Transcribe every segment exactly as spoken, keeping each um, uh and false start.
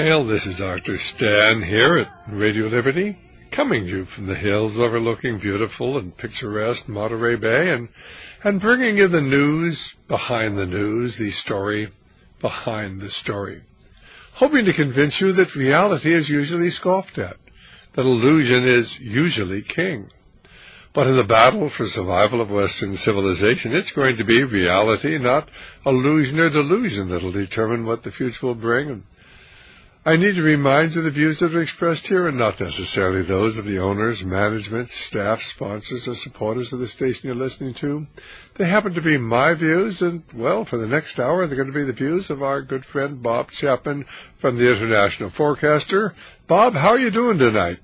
Well, this is Doctor Stan here at Radio Liberty, coming to you from the hills overlooking beautiful and picturesque Monterey Bay, and, and bringing you the news behind the news, the story behind the story. Hoping to convince you that reality is usually scoffed at, that illusion is usually king. But in the battle for survival of Western civilization, it's going to be reality, not illusion or delusion, that will determine what the future will bring. And I need to remind you the views that are expressed here are not necessarily those of the owners, management, staff, sponsors, or supporters of the station you're listening to. They happen to be my views, and, well, for the next hour, they're going to be the views of our good friend Bob Chapman from the International Forecaster. Bob, how are you doing tonight?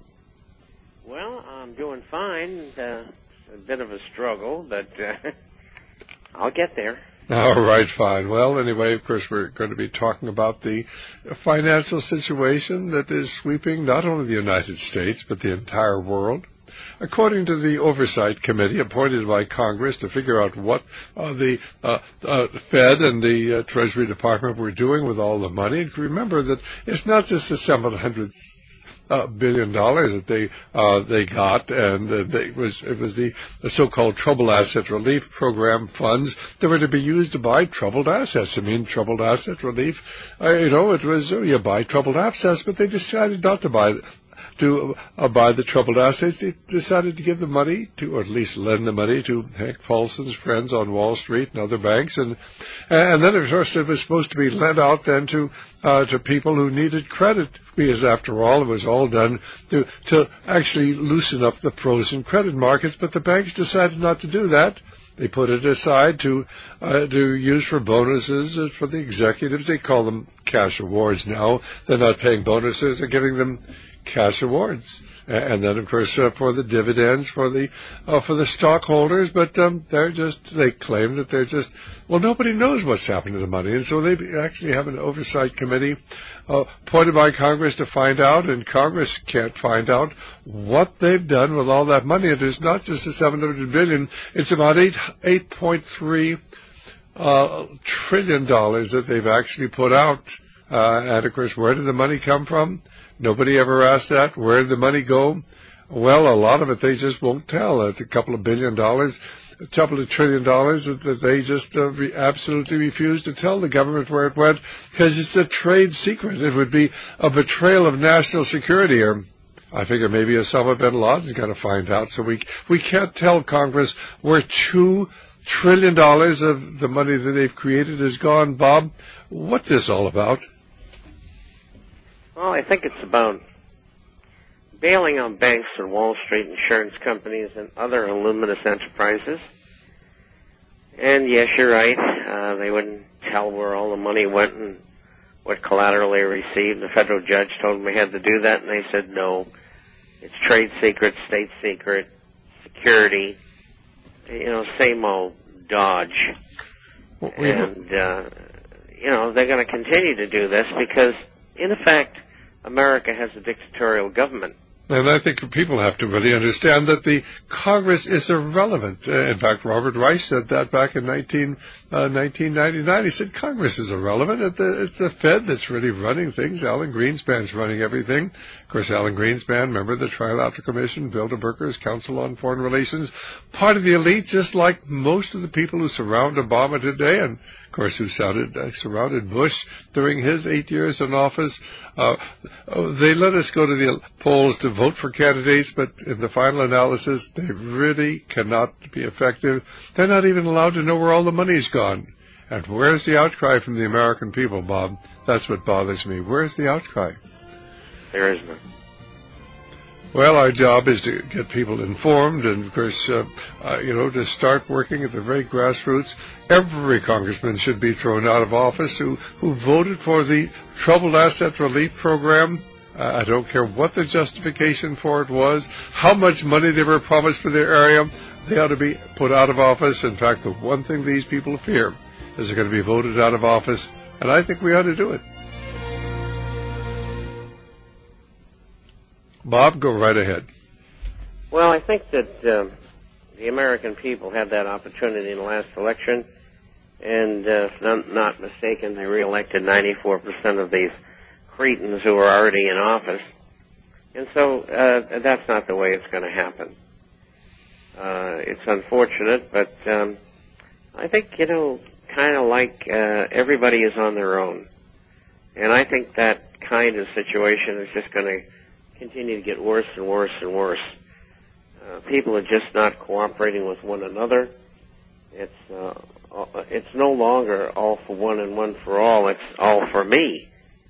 Well, I'm doing fine. Uh, it's a bit of a struggle, but uh, I'll get there. All right, fine. Well, anyway, of course, we're going to be talking about the financial situation that is sweeping not only the United States, but the entire world. According to the Oversight Committee appointed by Congress to figure out what uh, the uh, uh, Fed and the uh, Treasury Department were doing with all the money, and remember that it's not just the seven hundred Uh, billion dollars that they uh, they got, and uh, they, it was it was the, the so-called Troubled Asset Relief Program funds that were to be used to buy troubled assets. I mean, troubled asset relief. Uh, you know, it was uh, you buy troubled assets, but they decided not to buy to uh, buy the troubled assets. They decided to give the money to, or at least lend the money to Hank Paulson's friends on Wall Street and other banks, and and then of course it was supposed to be lent out then to uh, to people who needed credit, because after all it was all done to to actually loosen up the frozen credit markets. But the banks decided not to do that. They put it aside to uh, to use for bonuses uh, for the executives. They call them cash awards now. They're not paying bonuses; they're giving them cash awards, and then of course uh, for the dividends for the uh, for the stockholders. But um, they're just they claim that they're just well nobody knows what's happened to the money, and so they actually have an oversight committee uh, appointed by Congress to find out, and Congress can't find out what they've done with all that money. It is not just the seven hundred billion; it's about eight eight point three uh, trillion dollars that they've actually put out. Uh, and of course, where did the money come from? Nobody ever asked that. Where did the money go? Well, a lot of it they just won't tell. It's a couple of billion dollars, a couple of trillion dollars that, that they just uh, re- absolutely refuse to tell the government where it went, because it's a trade secret. It would be a betrayal of national security. Or I figure maybe Osama bin Laden's going to find out. So we we can't tell Congress where two trillion dollars of the money that they've created has gone. Bob, what's this all about? Well, I think it's about bailing on banks and Wall Street insurance companies and other voluminous enterprises. And yes, you're right. Uh, they wouldn't tell where all the money went and what collateral they received. The federal judge told them they had to do that, and they said no. It's trade secret, state secret, security. You know, same old dodge. Well, we and, uh, you know, they're going to continue to do this because, in effect, America has a dictatorial government. And I think people have to really understand that the Congress is irrelevant. Uh, in fact, Robert Rice said that back in nineteen, uh, nineteen ninety-nine. He said Congress is irrelevant. It's the, it's the Fed that's really running things. Alan Greenspan's running everything. Of course, Alan Greenspan, member of the Trilateral Commission, Bilderberger's Council on Foreign Relations, part of the elite, just like most of the people who surround Obama today, and of course, who surrounded, uh, surrounded Bush during his eight years in office. Uh, they let us go to the polls to vote for candidates, but in the final analysis, they really cannot be effective. They're not even allowed to know where all the money's gone. And where's the outcry from the American people, Bob? That's what bothers me. Where's the outcry? There is none. Well, our job is to get people informed and, of course, uh, uh, you know, to start working at the very grassroots. Every congressman should be thrown out of office who, who voted for the Troubled Asset Relief Program. Uh, I don't care what the justification for it was, how much money they were promised for their area. They ought to be put out of office. In fact, the one thing these people fear is they're going to be voted out of office, and I think we ought to do it. Bob, go right ahead. Well, I think that um, the American people had that opportunity in the last election, and uh, if I'm not mistaken, they reelected ninety-four percent of these cretins who are already in office. And so uh, that's not the way it's going to happen. Uh, it's unfortunate, but um, I think, you know, kind of like uh, everybody is on their own. And I think that kind of situation is just going to continue to get worse and worse and worse. Uh, people are just not cooperating with one another. It's uh, it's no longer all for one and one for all. It's all for me.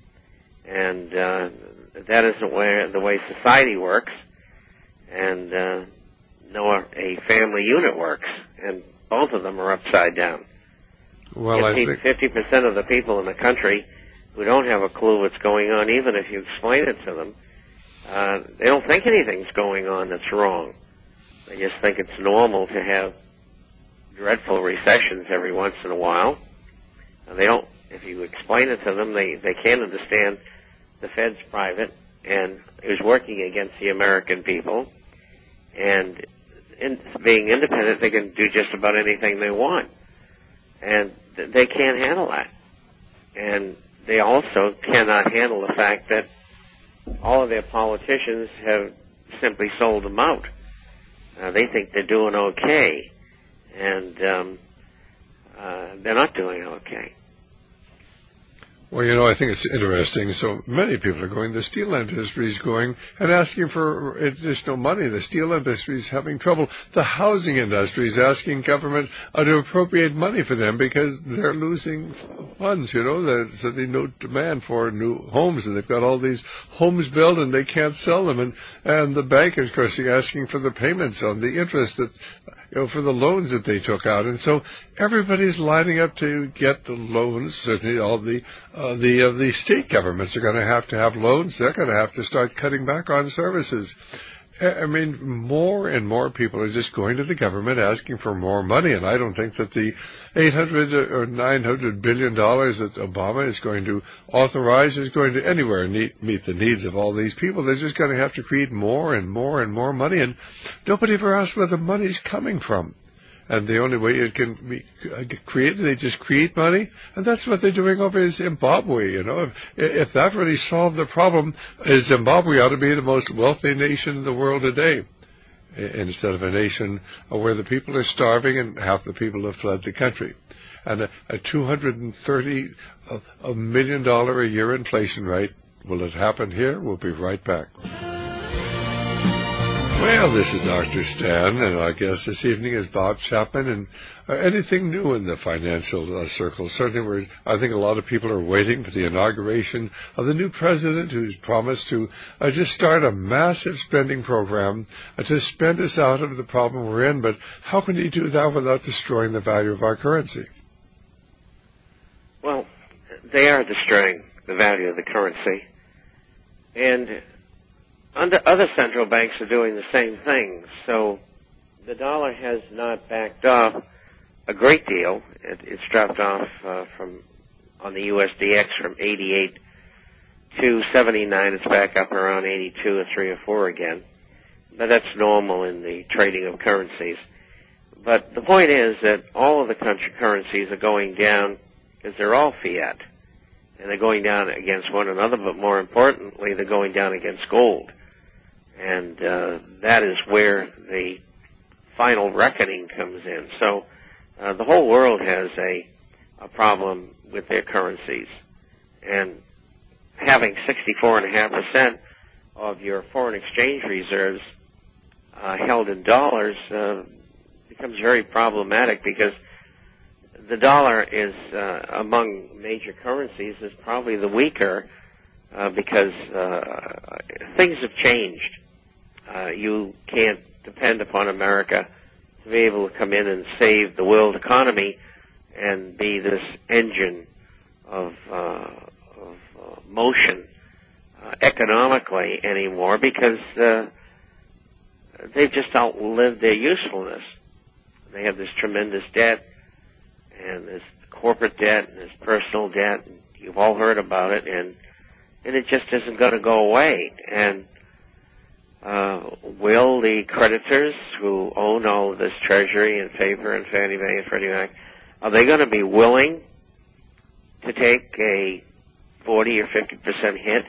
And uh, that isn't where, the way society works. And uh, no, a family unit works. And both of them are upside down. Well, I think fifty percent of the people in the country who don't have a clue what's going on, even if you explain it to them, uh, they don't think anything's going on that's wrong. They just think it's normal to have dreadful recessions every once in a while. And they don't, if you explain it to them, they, they can't understand the Fed's private and is working against the American people. And in, being independent, they can do just about anything they want. And th- they can't handle that. And they also cannot handle the fact that all of their politicians have simply sold them out. Uh, they think they're doing okay, and um, uh, they're not doing okay. Well, you know, I think it's interesting. So many people are going, the steel industry is going and asking for additional money. The steel industry is having trouble. The housing industry is asking government uh, to appropriate money for them because they're losing funds, you know. There's uh, no demand for new homes, and they've got all these homes built, and they can't sell them. And, and the bankers, of course, are asking for the payments on the interest that, you know, for the loans that they took out. And so everybody's lining up to get the loans. Certainly all the uh, the uh, the state governments are going to have to have loans. They're going to have to start cutting back on services. I mean, more and more people are just going to the government asking for more money, and I don't think that the eight hundred or nine hundred billion dollars that Obama is going to authorize is going to anywhere meet, meet the needs of all these people. They're just going to have to create more and more and more money, and nobody ever asks where the money's coming from. And the only way it can be created, they just create money. And that's what they're doing over in Zimbabwe, you know. If, if that really solved the problem, Zimbabwe ought to be the most wealthy nation in the world today, instead of a nation where the people are starving and half the people have fled the country. And a, a two hundred thirty million dollars a year inflation rate, will it happen here? We'll be right back. Well, this is Doctor Stan, and our guest this evening is Bob Chapman. And uh, anything new in the financial uh, circle? Certainly, we're, I think a lot of people are waiting for the inauguration of the new president, who's promised to uh, just start a massive spending program uh, to spend us out of the problem we're in. But how can he do that without destroying the value of our currency? Well, they are destroying the value of the currency, and Under other central banks are doing the same thing. So the dollar has not backed off a great deal. It, it's dropped off uh, from on the U S D X from eighty-eight to seventy-nine. It's back up around eighty-two or three or four again. But that's normal in the trading of currencies. But the point is that all of the country currencies are going down because they're all fiat. And they're going down against one another, but more importantly, they're going down against gold. And uh, that is where the final reckoning comes in. So uh, the whole world has a, a problem with their currencies. And having sixty-four point five percent of your foreign exchange reserves uh, held in dollars uh, becomes very problematic, because the dollar is, uh, among major currencies, is probably the weaker uh, because uh, things have changed. Uh, you can't depend upon America to be able to come in and save the world economy and be this engine of, uh, of uh, motion uh, economically anymore, because uh, they've just outlived their usefulness. They have this tremendous debt, and this corporate debt, and this personal debt. And you've all heard about it, and and it just isn't going to go away. And uh, will the creditors who own all of this treasury and paper and Fannie Mae and Freddie Mac, are they going to be willing to take a forty or fifty percent hit,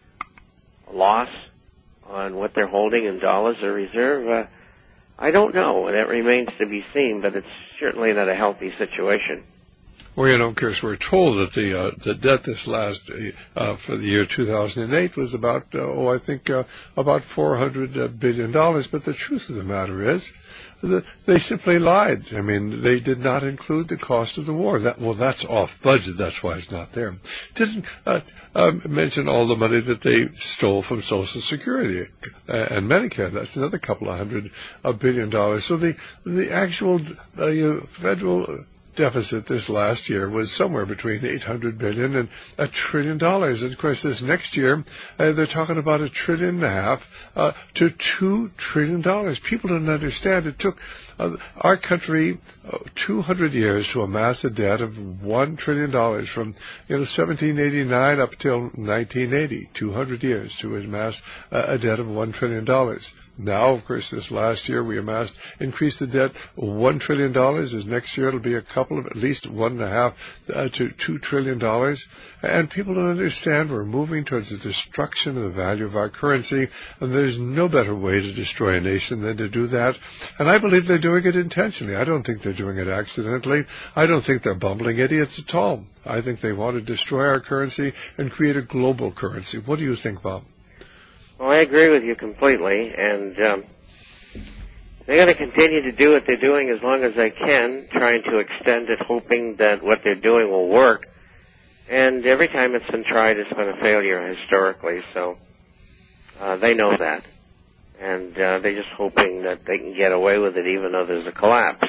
a loss on what they're holding in dollars or reserve? Uh, I don't know, and that remains to be seen, but it's certainly not a healthy situation. Well, you know, of course, we're told that the uh, the debt this last uh, for the year two thousand eight was about uh, oh I think uh, about four hundred billion dollars. But the truth of the matter is, that they simply lied. I mean, they did not include the cost of the war. That well, that's off budget. That's why it's not there. Didn't uh, uh, mention all the money that they stole from Social Security uh, and Medicare. That's another couple of hundred uh, billion dollars. So the the actual uh, federal deficit this last year was somewhere between eight hundred billion dollars and a trillion dollars. And of course, this next year, uh, they're talking about a trillion and a half uh, to two trillion dollars. People don't understand. It took uh, our country uh, two hundred years to amass a debt of one trillion dollars from, you know, seventeen eighty-nine up till nineteen eighty. two hundred years to amass uh, a debt of one trillion dollars. Now, of course, this last year we amassed, increased the debt one trillion dollars. As next year it'll be a couple of, at least one and a half uh, to two trillion dollars. And people don't understand we're moving towards the destruction of the value of our currency, and there's no better way to destroy a nation than to do that. And I believe they're doing it intentionally. I don't think they're doing it accidentally. I don't think they're bumbling idiots at all. I think they want to destroy our currency and create a global currency. What do you think, Bob? Well, I agree with you completely, and um, they're going to continue to do what they're doing as long as they can, trying to extend it, hoping that what they're doing will work. And every time it's been tried, it's been a failure historically, so uh, they know that. And uh, they're just hoping that they can get away with it even though there's a collapse.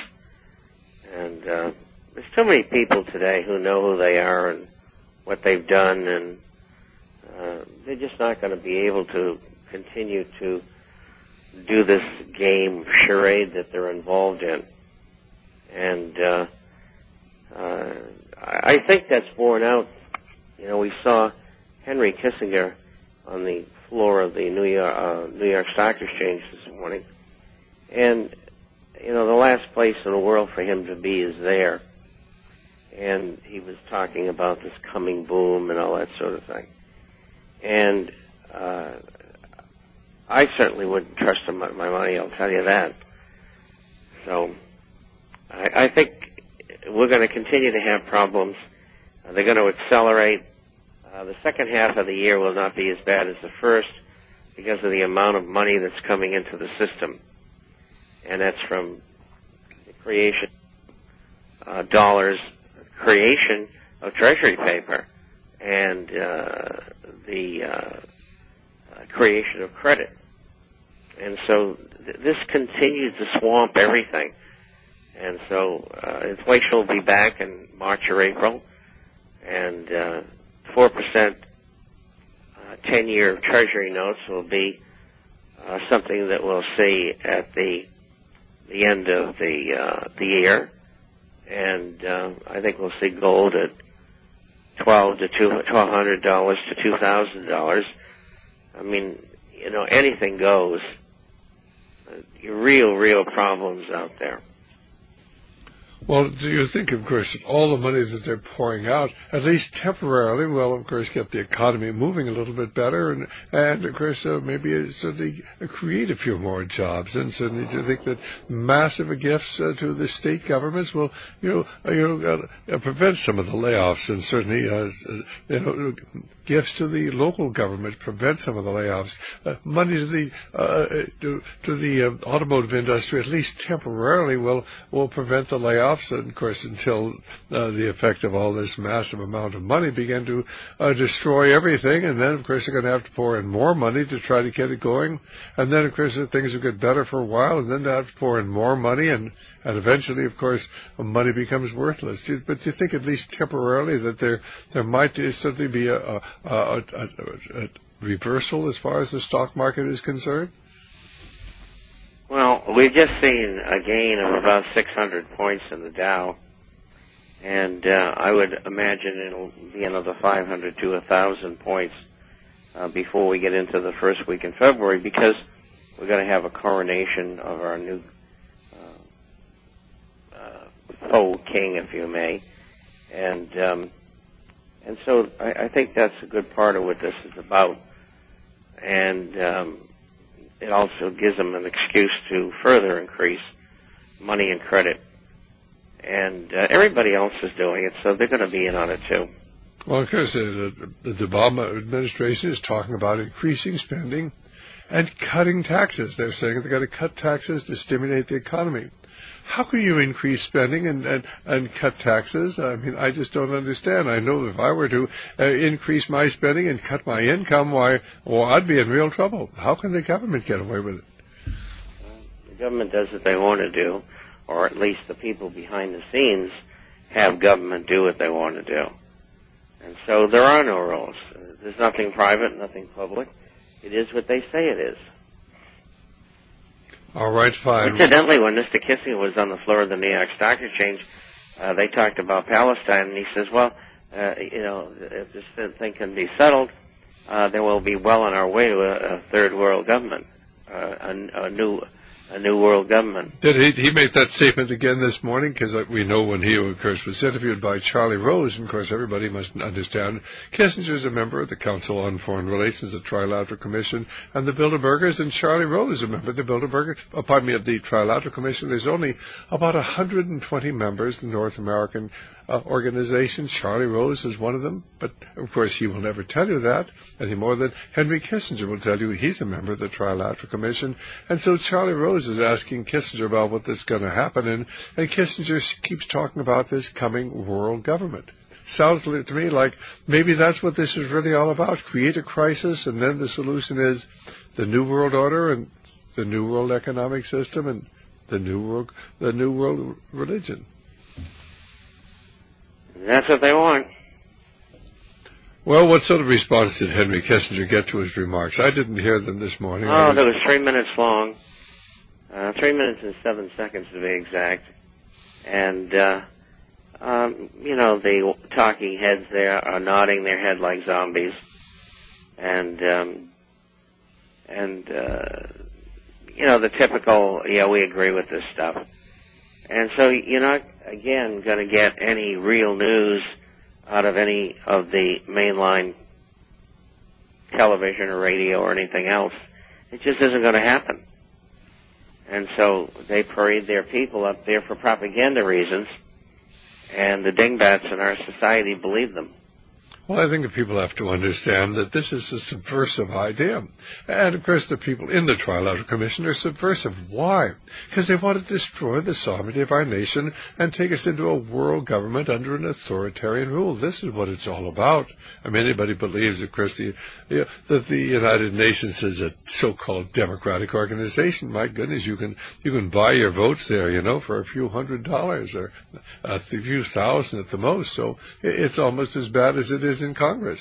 And uh, there's too many people today who know who they are and what they've done, and Uh, they're just not going to be able to continue to do this game charade that they're involved in. And uh, uh, I think that's borne out. You know, we saw Henry Kissinger on the floor of the New York, uh, New York Stock Exchange this morning. And, you know, the last place in the world for him to be is there. And he was talking about this coming boom and all that sort of thing. And uh, I certainly wouldn't trust him with my money, I'll tell you that. So I, I think we're going to continue to have problems. Uh, they're going to accelerate. Uh, the second half of the year will not be as bad as the first because of the amount of money that's coming into the system. And that's from the creation of uh, dollars, creation of treasury paper, and uh, the uh, uh, creation of credit. And so th- this continues to swamp everything. And so uh, inflation will be back in March or April, and uh, four percent uh, ten-year Treasury notes will be uh, something that we'll see at the the end of the uh, the year. And uh, I think we'll see gold at twelve to twelve hundred dollars to two thousand dollars. I mean, you know, anything goes. Uh, real, real problems out there. Well, do you think, of course, that all the money that they're pouring out, at least temporarily, will, of course, get the economy moving a little bit better, and, and of course, uh, maybe uh, certainly create a few more jobs? And certainly, do you think that massive gifts uh, to the state governments will, you know, uh, you know uh, prevent some of the layoffs, and certainly, uh, you know, gifts to the local government prevent some of the layoffs? Uh, money to the uh, to, to the uh, automotive industry, at least temporarily, will will prevent the layoffs. And of course, until uh, the effect of all this massive amount of money began to uh, destroy everything, and then of course they're going to have to pour in more money to try to get it going, and then of course things will get better for a while, and then they have to pour in more money, and and eventually, of course, money becomes worthless. But do you think, at least temporarily, that there there might certainly be a, a, a, a, a reversal as far as the stock market is concerned? Well, we've just seen a gain of about six hundred points in the Dow, and uh, I would imagine it'll be another five hundred to one thousand points uh, before we get into the first week in February, because we're going to have a coronation of our new uh, uh, faux king, if you may, and um, And so I, I think that's a good part of what this is about. And um, it also gives them an excuse to further increase money and credit. And uh, everybody else is doing it, so they're going to be in on it too. Well, of course, the, the, the Obama administration is talking about increasing spending and cutting taxes. They're saying they're going to cut taxes to stimulate the economy. How can you increase spending and, and, and cut taxes? I mean, I just don't understand. I know if I were to uh, increase my spending and cut my income, why, well, I'd be in real trouble. How can the government get away with it? Well, the government does what they want to do, or at least the people behind the scenes have government do what they want to do. And so there are no rules. There's nothing private, nothing public. It is what they say it is. All right, fine. Incidentally, when Mister Kissinger was on the floor of the New York Stock Exchange, uh, they talked about Palestine, and he says, well, uh, you know, if this thing can be settled, uh, then we'll be well on our way to a, a third world government, uh, a, a new a new world government. Did he, he make that statement again this morning? Because we know when he, of course, was interviewed by Charlie Rose, and of course everybody must understand Kissinger is a member of the Council on Foreign Relations, the Trilateral Commission, and the Bilderbergers, and Charlie Rose is a member of the Bilderberger, oh, pardon me, of the Trilateral Commission. There's only about one hundred twenty members, the North American uh, organization. Charlie Rose is one of them, but of course he will never tell you that any more than Henry Kissinger will tell you he's a member of the Trilateral Commission. And so Charlie Rose is asking Kissinger about what is going to happen, and, and Kissinger keeps talking about this coming world government. Sounds to me like maybe that's what this is really all about. Create a crisis, and then the solution is the New World Order and the New World Economic System and the New World, the New World Religion. That's what they want. Well, what sort of response did Henry Kissinger get to his remarks? I didn't hear them this morning. Oh, that was three minutes long. Uh, three minutes and seven seconds to be exact. And, uh, um, you know, the talking heads there are nodding their head like zombies. And, um, and, uh, you know, the typical, yeah, we agree with this stuff. And so you're not, again, going to get any real news out of any of the mainline television or radio or anything else. It just isn't going to happen. And so they parade their people up there for propaganda reasons, and the dingbats in our society believe them. Well, I think that people have to understand that this is a subversive idea. And, of course, the people in the Trilateral Commission are subversive. Why? Because they want to destroy the sovereignty of our nation and take us into a world government under an authoritarian rule. This is what it's all about. I mean, anybody believes, of course, the, the, that the United Nations is a so-called democratic organization. My goodness, you can you can buy your votes there, you know, for a few hundred dollars or a few thousand at the most. So it's almost as bad as it is in Congress,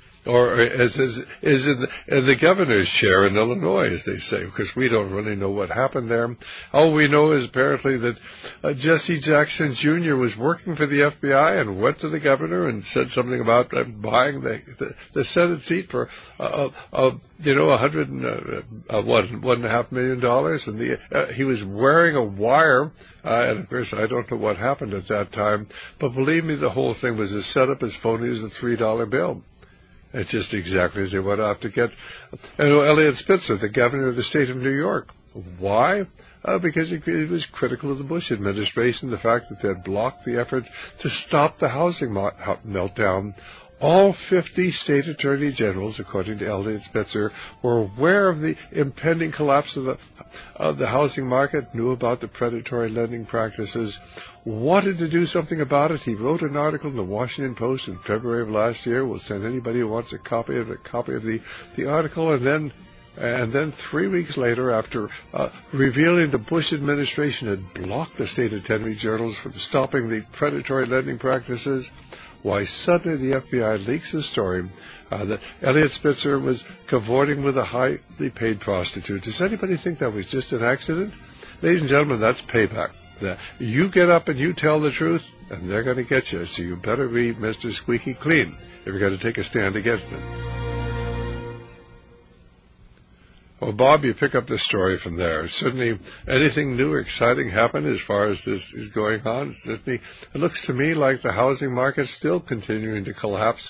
or as is, is in, the, in the governor's chair in Illinois, as they say, because we don't really know what happened there. All we know is apparently that uh, Jesse Jackson Junior was working for the F B I and went to the governor and said something about uh, buying the, the the Senate seat for uh, uh, you know a hundred and uh, uh, what one and a half million dollars, and the uh, he was wearing a wire. Uh, and, of course, I don't know what happened at that time. But believe me, the whole thing was as set up as phony as a three dollar bill. It's just exactly as they went out to get. You know, Eliot Spitzer, the governor of the state of New York. Why? Uh, because he, he was critical of the Bush administration, the fact that they had blocked the effort to stop the housing mo- meltdown. All fifty state attorney generals, according to Eliot Spitzer, were aware of the impending collapse of the of the housing market, knew about the predatory lending practices, wanted to do something about it. He wrote an article in the Washington Post in February of last year. We'll send anybody who wants a copy of a copy of the, the article, and then and then three weeks later, after uh, revealing the Bush administration had blocked the state attorney journals from stopping the predatory lending practices, why suddenly the F B I leaks a story uh, that Eliot Spitzer was cavorting with a highly paid prostitute. Does anybody think that was just an accident? Ladies and gentlemen, that's payback. That you get up and you tell the truth, and they're going to get you. So you better be Mister Squeaky Clean if you're going to take a stand against them. Well, Bob, you pick up the story from there. Certainly, anything new, exciting happen as far as this is going on? Certainly, it looks to me like the housing market's still continuing to collapse.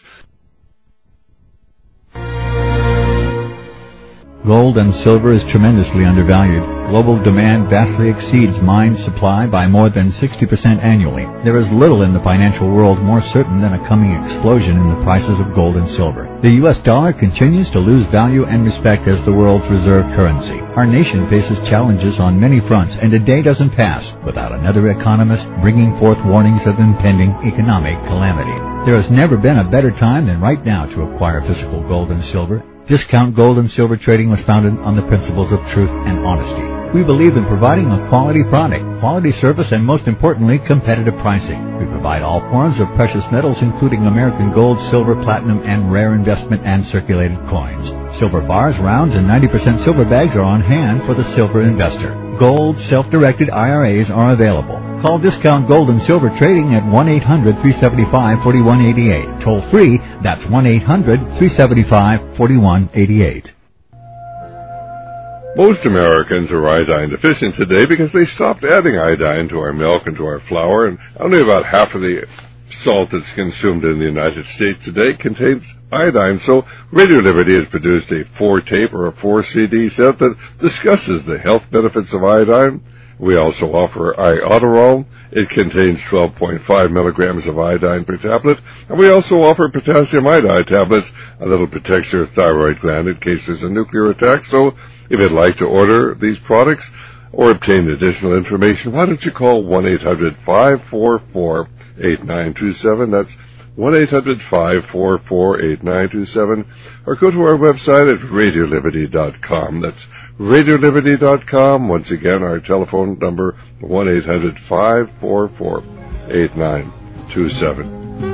Gold and silver is tremendously undervalued. Global demand vastly exceeds mine supply by more than sixty percent annually. There is little in the financial world more certain than a coming explosion in the prices of gold and silver. The U S dollar continues to lose value and respect as the world's reserve currency. Our nation faces challenges on many fronts, and a day doesn't pass without another economist bringing forth warnings of impending economic calamity. There has never been a better time than right now to acquire physical gold and silver. Discount Gold and Silver Trading was founded on the principles of truth and honesty. We believe in providing a quality product, quality service, and most importantly, competitive pricing. We provide all forms of precious metals, including American gold, silver, platinum, and rare investment and circulated coins. Silver bars, rounds, and ninety percent silver bags are on hand for the silver investor. Gold self-directed I R As are available. Call Discount Gold and Silver Trading at one eight hundred, three seven five, four one eight eight. Toll free, that's one eight hundred, three seven five, four one eight eight. Most Americans are iodine deficient today because they stopped adding iodine to our milk and to our flour, and only about half of the salt that's consumed in the United States today contains iodine. So Radio Liberty has produced a four-tape or a four-C D set that discusses the health benefits of iodine. We also offer Iodoral. It contains twelve point five milligrams of iodine per tablet. And we also offer potassium iodide tablets, and that'll protect your thyroid gland in case there's a nuclear attack. So if you'd like to order these products or obtain additional information, why don't you call one eight hundred, five four four, eight nine two seven. That's one eight hundred, five four four, eight nine two seven. Or go to our website at radio liberty dot com. That's radio liberty dot com. Once again, our telephone number, one eight hundred, five four four, eight nine two seven.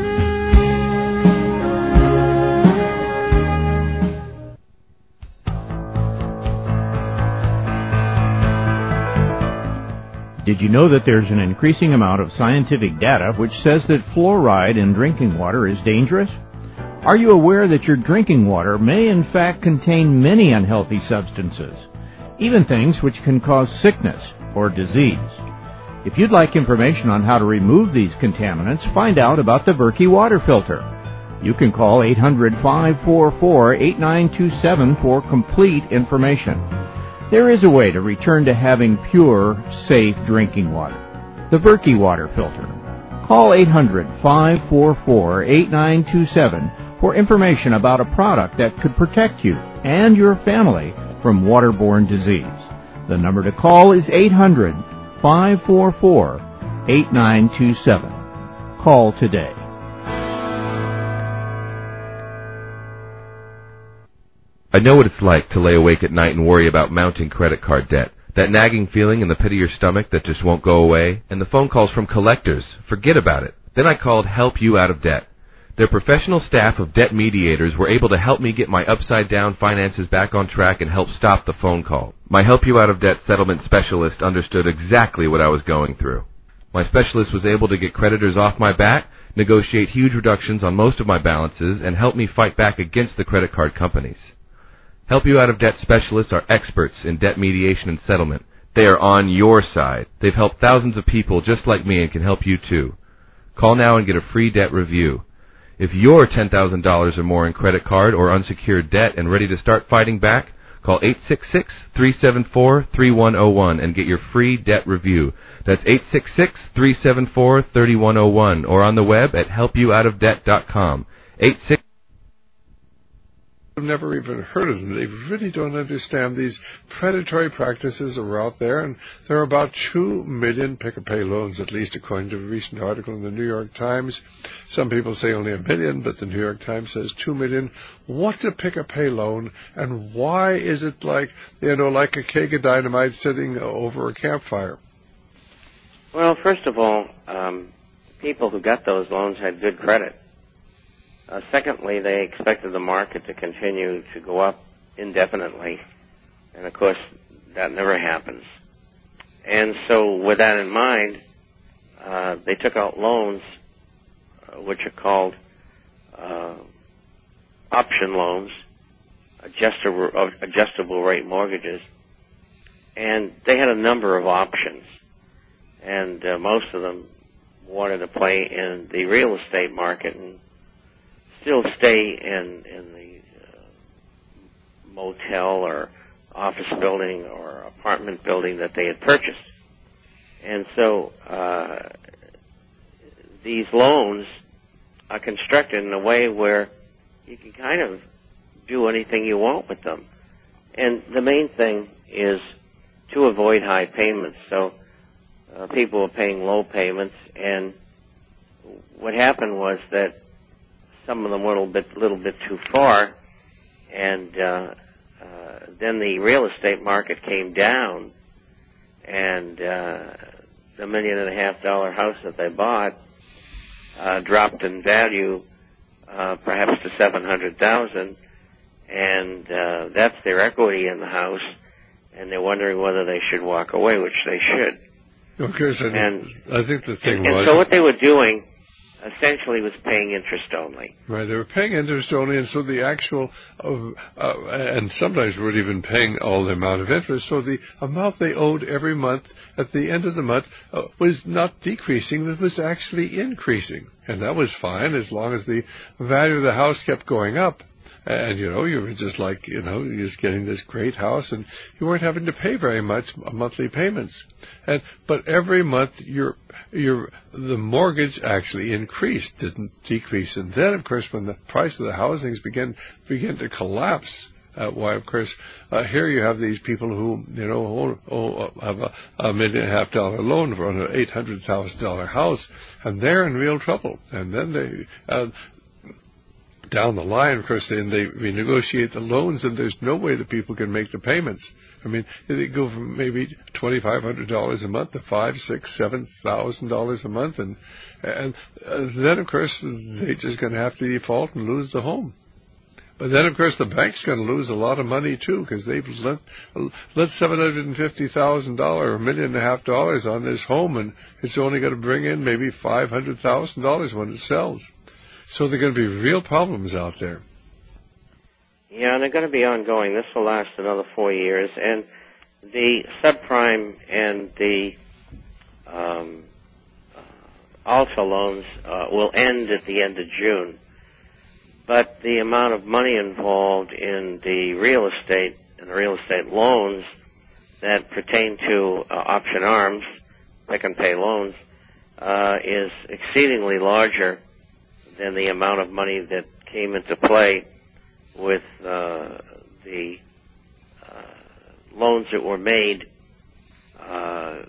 Did you know that there's an increasing amount of scientific data which says that fluoride in drinking water is dangerous? Are you aware that your drinking water may in fact contain many unhealthy substances, even things which can cause sickness or disease? If you'd like information on how to remove these contaminants, find out about the Berkey water filter. You can call eight hundred, five four four, eight nine two seven for complete information. There is a way to return to having pure, safe drinking water. The Berkey water filter. Call eight hundred, five four four, eight nine two seven for information about a product that could protect you and your family from waterborne disease. The number to call is eight hundred, five four four, eight nine two seven. Call today. I know what it's like to lay awake at night and worry about mounting credit card debt. That nagging feeling in the pit of your stomach that just won't go away. And the phone calls from collectors. Forget about it. Then I called Help You Out of Debt. Their professional staff of debt mediators were able to help me get my upside-down finances back on track and help stop the phone call. My Help You Out of Debt settlement specialist understood exactly what I was going through. My specialist was able to get creditors off my back, negotiate huge reductions on most of my balances, and help me fight back against the credit card companies. Help You Out of Debt specialists are experts in debt mediation and settlement. They are on your side. They've helped thousands of people just like me and can help you too. Call now and get a free debt review. If you're ten thousand dollars or more in credit card or unsecured debt and ready to start fighting back, call eight six six, three seven four, three one zero one and get your free debt review. That's eight six six, three seven four, three one zero one or on the web at help you out of debt dot com. eight six I've never even heard of them. They really don't understand these predatory practices are out there, and there are about two million pick-a-pay loans, at least according to a recent article in the New York Times. Some people say only a million, but the New York Times says two million. What's a pick-a-pay loan, and why is it like, you know, like a keg of dynamite sitting over a campfire? Well, first of all, um, people who got those loans had good credit. Uh, secondly, they expected the market to continue to go up indefinitely, and of course, that never happens. And so with that in mind, uh, they took out loans, uh, which are called uh, option loans, adjustable, uh, adjustable rate mortgages. And they had a number of options. And uh, most of them wanted to play in the real estate market and still stay in, in the uh, motel or office building or apartment building that they had purchased. And so uh, these loans are constructed in a way where you can kind of do anything you want with them. And the main thing is to avoid high payments. So uh, people were paying low payments, and what happened was that some of them went a little bit, little bit too far, and uh, uh, then the real estate market came down, and uh, the million and a half dollar house that they bought uh, dropped in value, uh, perhaps to seven hundred thousand, and uh, that's their equity in the house, and they're wondering whether they should walk away, which they should. Of course, I, and, I think the thing and, was... And so what they were doing essentially was paying interest only. Right, they were paying interest only, and so the actual, uh, uh, and sometimes weren't even paying all the amount of interest, so the amount they owed every month at the end of the month uh, was not decreasing, it was actually increasing. And that was fine as long as the value of the house kept going up. And, you know, you were just like, you know, you're just getting this great house, and you weren't having to pay very much monthly payments. And but every month, your your the mortgage actually increased, didn't decrease. And then, of course, when the price of the housings began began to collapse, uh, why, of course, uh, here you have these people who, you know, owe, owe, have a, a million and a half dollar loan for an eight hundred thousand dollar house, and they're in real trouble. And then they. Uh, Down the line, of course, then they renegotiate the loans, and there's no way that people can make the payments. I mean, they go from maybe twenty-five hundred dollars a month to five, six, seven thousand dollars a month, and and uh, then, of course, they're just going to have to default and lose the home. But then, of course, the bank's going to lose a lot of money too, because they've lent lent seven hundred fifty thousand dollars, a million and a half dollars on this home, and it's only going to bring in maybe five hundred thousand dollars when it sells. So there are going to be real problems out there. Yeah, and they're going to be ongoing. This will last another four years. And the subprime and the um, uh, Alta loans uh, will end at the end of June. But the amount of money involved in the real estate and the real estate loans that pertain to uh, option arms, pick and pay loans, uh, is exceedingly larger than the amount of money that came into play with uh, the uh, loans that were made uh,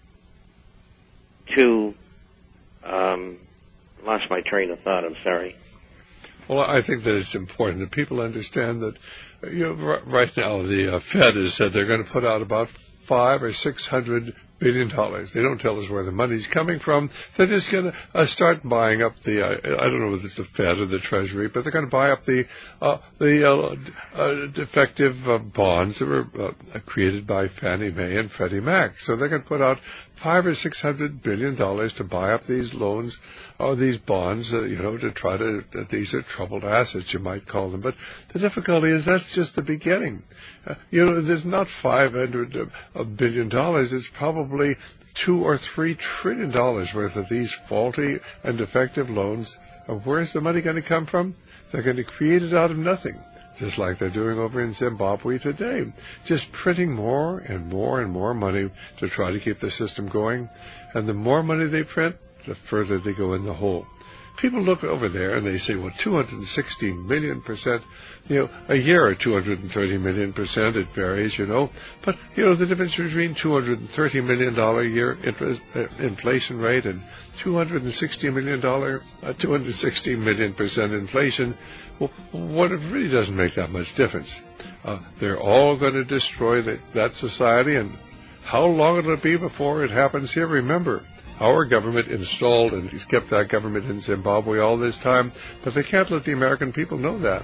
to, um, lost my train of thought, I'm sorry. Well, I think that it's important that people understand that, you know, right now the uh, Fed has said they're going to put out about five or six hundred billion dollars. They don't tell us where the money's coming from. They're just going to uh, start buying up the, uh, I don't know whether it's the Fed or the Treasury, but they're going to buy up the uh, the uh, uh, defective uh, bonds that were uh, created by Fannie Mae and Freddie Mac. So they're going to put out five or six hundred billion dollars to buy up these loans or these bonds, uh, you know, to try to, uh, these are troubled assets, you might call them. But the difficulty is that's just the beginning. Uh, you know, there's not five hundred billion dollars. It's probably two or three trillion dollars worth of these faulty and defective loans. Uh, where's the money going to come from? They're going to create it out of nothing, just like they're doing over in Zimbabwe today, just printing more and more and more money to try to keep the system going. And the more money they print, the further they go in the hole. People look over there and they say, well, two hundred sixty million percent, you know, a year or two hundred thirty million percent, it varies, you know. But, you know, the difference between two hundred thirty million dollars a year interest, uh, inflation rate and two hundred sixty million dollars, uh, two hundred sixty million percent inflation, well, what it really doesn't make that much difference. Uh, they're all going to destroy the, that society, and how long will it be before it happens here? Remember, our government installed and has kept that government in Zimbabwe all this time, but they can't let the American people know that.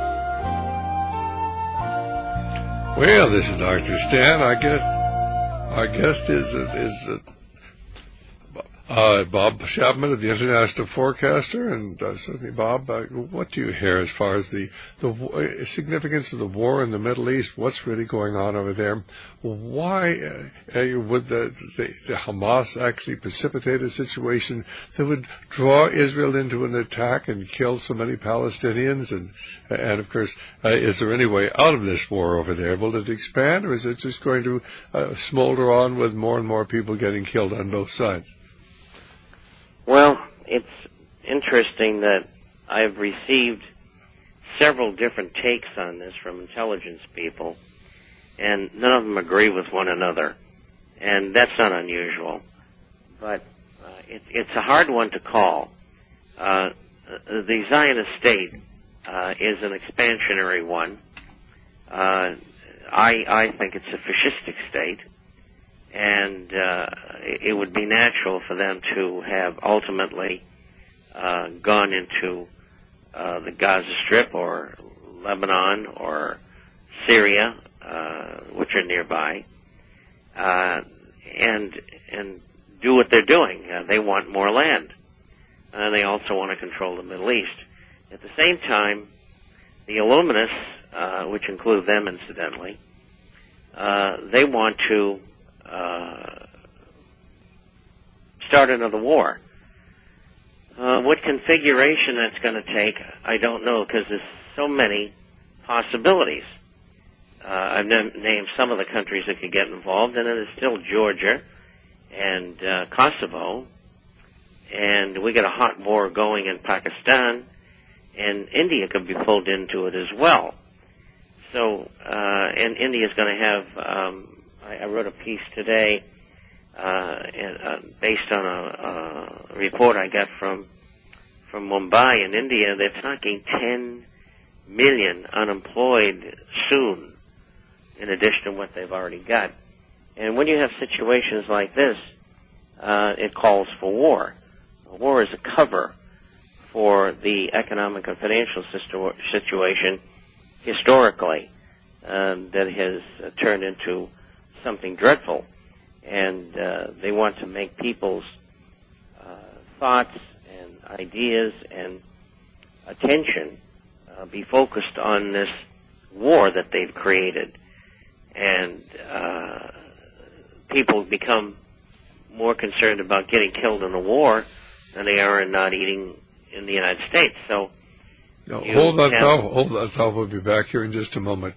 Well, this is Doctor Stan. I guess Our guest is is uh, uh, Bob Chapman of the International Forecaster, and uh, certainly, Bob, uh, what do you hear as far as the the uh, significance of the war in the Middle East? What's really going on over there? Why uh, would the, the, the Hamas actually precipitate a situation that would draw Israel into an attack and kill so many Palestinians? And and of course, uh, is there any way out of this war over there? Will it expand, or is it just going to uh, smolder on with more and more people getting killed on both sides? Well, it's interesting that I've received several different takes on this from intelligence people, and none of them agree with one another, and that's not unusual. But uh, it, it's a hard one to call. Uh, the Zionist state uh, is an expansionary one. Uh, I, I think it's a fascistic state. And uh, it would be natural for them to have ultimately uh, gone into uh, the Gaza Strip or Lebanon or Syria, uh, which are nearby, uh, and and do what they're doing. Uh, they want more land. Uh, they also want to control the Middle East. At the same time, the Illuminists, uh, which include them incidentally, uh, they want to Uh, start another war. Uh, what configuration that's going to take, I don't know, because there's so many possibilities. Uh, I've n- named some of the countries that could get involved, and then there's still Georgia and uh, Kosovo, and we got a hot war going in Pakistan, and India could be pulled into it as well. So, uh, and India's going to have um, I wrote a piece today uh, in, uh, based on a, a report I got from from Mumbai in India. They're talking ten million unemployed soon, in addition to what they've already got. And when you have situations like this, uh, it calls for war. War is a cover for the economic and financial situ- situation historically uh, that has uh, turned into something dreadful, and uh, they want to make people's uh, thoughts and ideas and attention uh, be focused on this war that they've created, and uh, people become more concerned about getting killed in the war than they are in not eating in the United States. So, no, hold on, Sal. Hold on, Sal. We'll be back here in just a moment.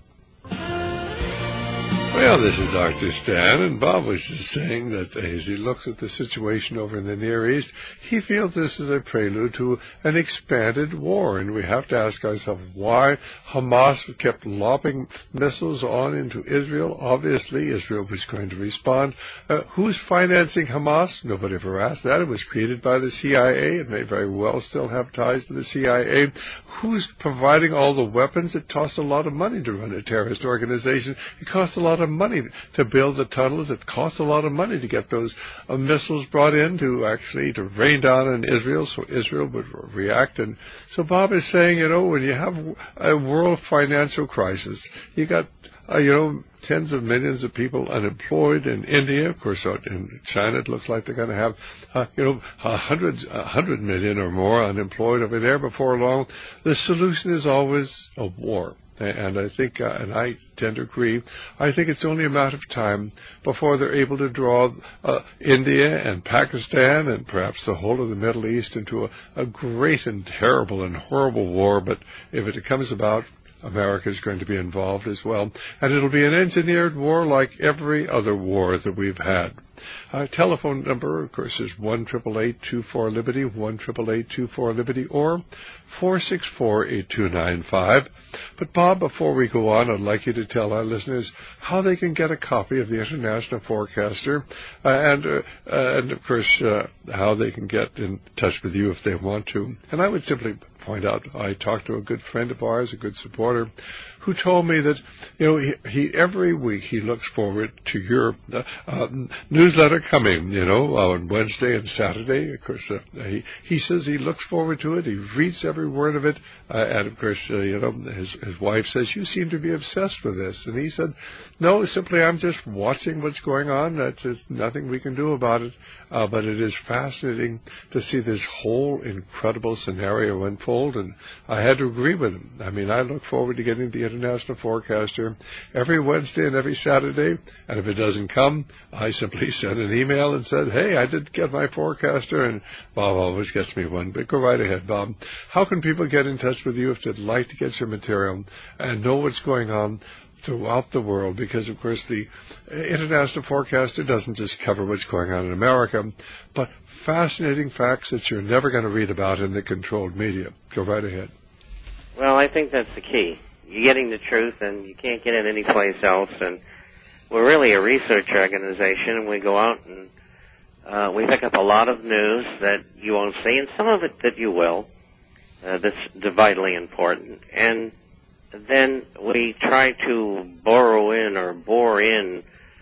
Well, this is Doctor Stan, and Bob was just saying that as he looks at the situation over in the Near East, he feels this is a prelude to an expanded war, and we have to ask ourselves why Hamas kept lobbing missiles on into Israel. Obviously, Israel was going to respond. Uh, who's financing Hamas? Nobody ever asked that. It was created by the C I A. It may very well still have ties to the C I A. Who's providing all the weapons? It costs a lot of money to run a terrorist organization. It costs a lot of money to build the tunnels. It costs a lot of money to get those uh, missiles brought in to actually to rain down on Israel so Israel would react. And so Bob is saying, you know, when you have a world financial crisis, you got, uh, you know, tens of millions of people unemployed in India. Of course, in China, it looks like they're going to have, uh, you know, a hundred, a hundred million or more unemployed over there before long. The solution is always a war. And I think, uh, and I tend to agree, I think it's only a matter of time before they're able to draw uh, India and Pakistan and perhaps the whole of the Middle East into a, a great and terrible and horrible war. But if it comes about, America is going to be involved as well. And it'll be an engineered war like every other war that we've had. Our telephone number, of course, is one eight eight eight, two four, Liberty, one eight eight eight, two four, Liberty, or four six four, eight two nine five. But, Bob, before we go on, I'd like you to tell our listeners how they can get a copy of the International Forecaster uh, and, uh, and, of course, uh, how they can get in touch with you if they want to. And I would simply point out, I talked to a good friend of ours, a good supporter, who told me that, you know, he, he every week he looks forward to your uh, uh, newsletter coming, you know, on Wednesday and Saturday. Of course, uh, he, he says he looks forward to it. He reads every word of it. Uh, and, of course, uh, you know, his, his wife says, you seem to be obsessed with this. And he said, no, simply I'm just watching what's going on. That's there's nothing we can do about it. Uh, but it is fascinating to see this whole incredible scenario unfold, and I had to agree with him. I mean, I look forward to getting the International Forecaster every Wednesday and every Saturday, and if it doesn't come, I simply send an email and said, hey, I did get my forecaster, and Bob always gets me one. But go right ahead, Bob. How can people get in touch with you if they'd like to get your material and know what's going on throughout the world? Because, of course, the International Forecaster doesn't just cover what's going on in America, but fascinating facts that you're never going to read about in the controlled media. Go right ahead. Well, I think that's the key. You're getting the truth, and you can't get it anyplace else. And we're really a research organization, and we go out and uh, we pick up a lot of news that you won't see, and some of it that you will. Uh, that's vitally important. And then we try to borrow in or bore in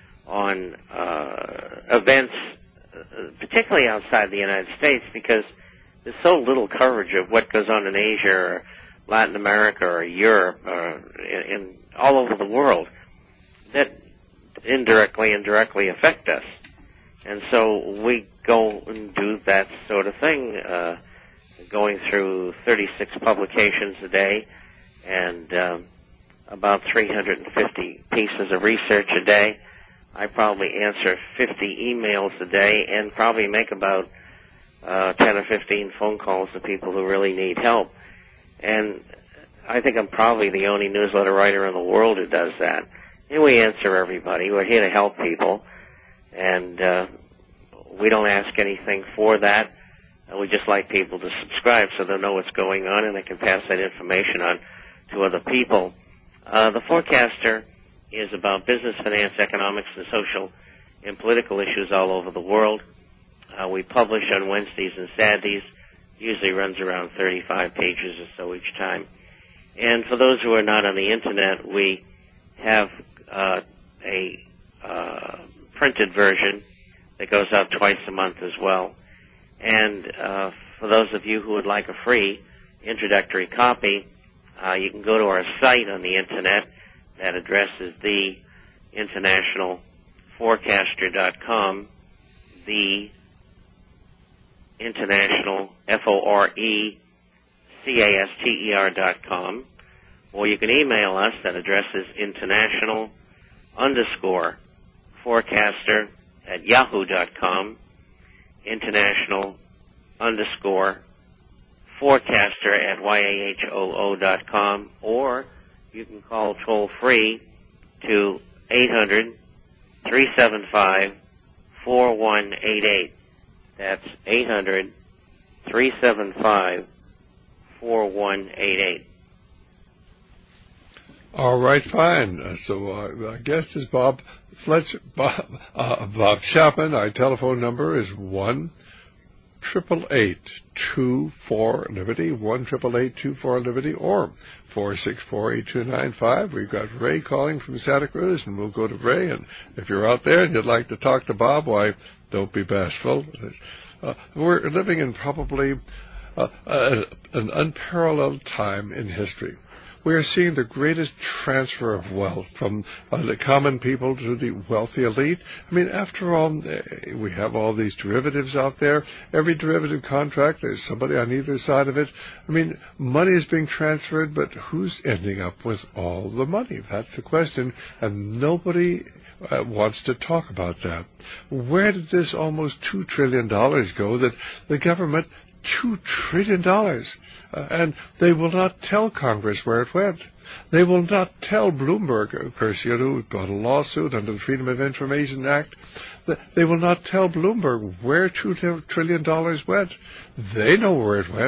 on uh, events, uh, particularly outside the United States, because there's so little coverage of what goes on in Asia or Latin America or Europe or in, in all over the world that indirectly and directly affect us. And so we go and do that sort of thing, uh, going through thirty-six publications a day and um, about three hundred fifty pieces of research a day. I probably answer fifty emails a day and probably make about uh, ten or fifteen phone calls to people who really need help. And I think I'm probably the only newsletter writer in the world who does that. And we answer everybody. We're here to help people. And uh, we don't ask anything for that. And we just like people to subscribe so they'll know what's going on and they can pass that information on to other people. Uh, the Forecaster is about business, finance, economics, and social and political issues all over the world. Uh, we publish on Wednesdays and Saturdays. Usually runs around thirty-five pages or so each time. And for those who are not on the Internet, we have uh, a uh, printed version that goes out twice a month as well. And uh, for those of you who would like a free introductory copy, uh, you can go to our site on the Internet. That address is the international forecaster dot com, the international, F O R E C A S T E R dot com, or you can email us. That address is international underscore forecaster at yahoo dot com, international underscore forecaster at Y A H O O dot com, or you can call toll free to eight hundred, three seven five, four one eight eight. That's eight hundred, three seven five, four one eight eight. All right, fine. Uh, so uh, our guest is Bob Fletcher, Bob, uh, Bob Chapman. Our telephone number is one triple eight two four Liberty, one triple eight two four Liberty, or four six four eight two nine five. We've got Ray calling from Santa Cruz, and we'll go to Ray. And if you're out there and you'd like to talk to Bob, why, don't be bashful. Uh, we're living in probably uh, uh, an unparalleled time in history. We are seeing the greatest transfer of wealth from uh, the common people to the wealthy elite. I mean, after all, we have all these derivatives out there. Every derivative contract, there's somebody on either side of it. I mean, money is being transferred, but who's ending up with all the money? That's the question, and nobody uh, wants to talk about that. Where did this almost two trillion dollars go that the government, two trillion dollars, Uh, and they will not tell Congress where it went. They will not tell Bloomberg, of course, you know, got a lawsuit under the Freedom of Information Act. They will not tell Bloomberg where two trillion dollars went. They know where it went,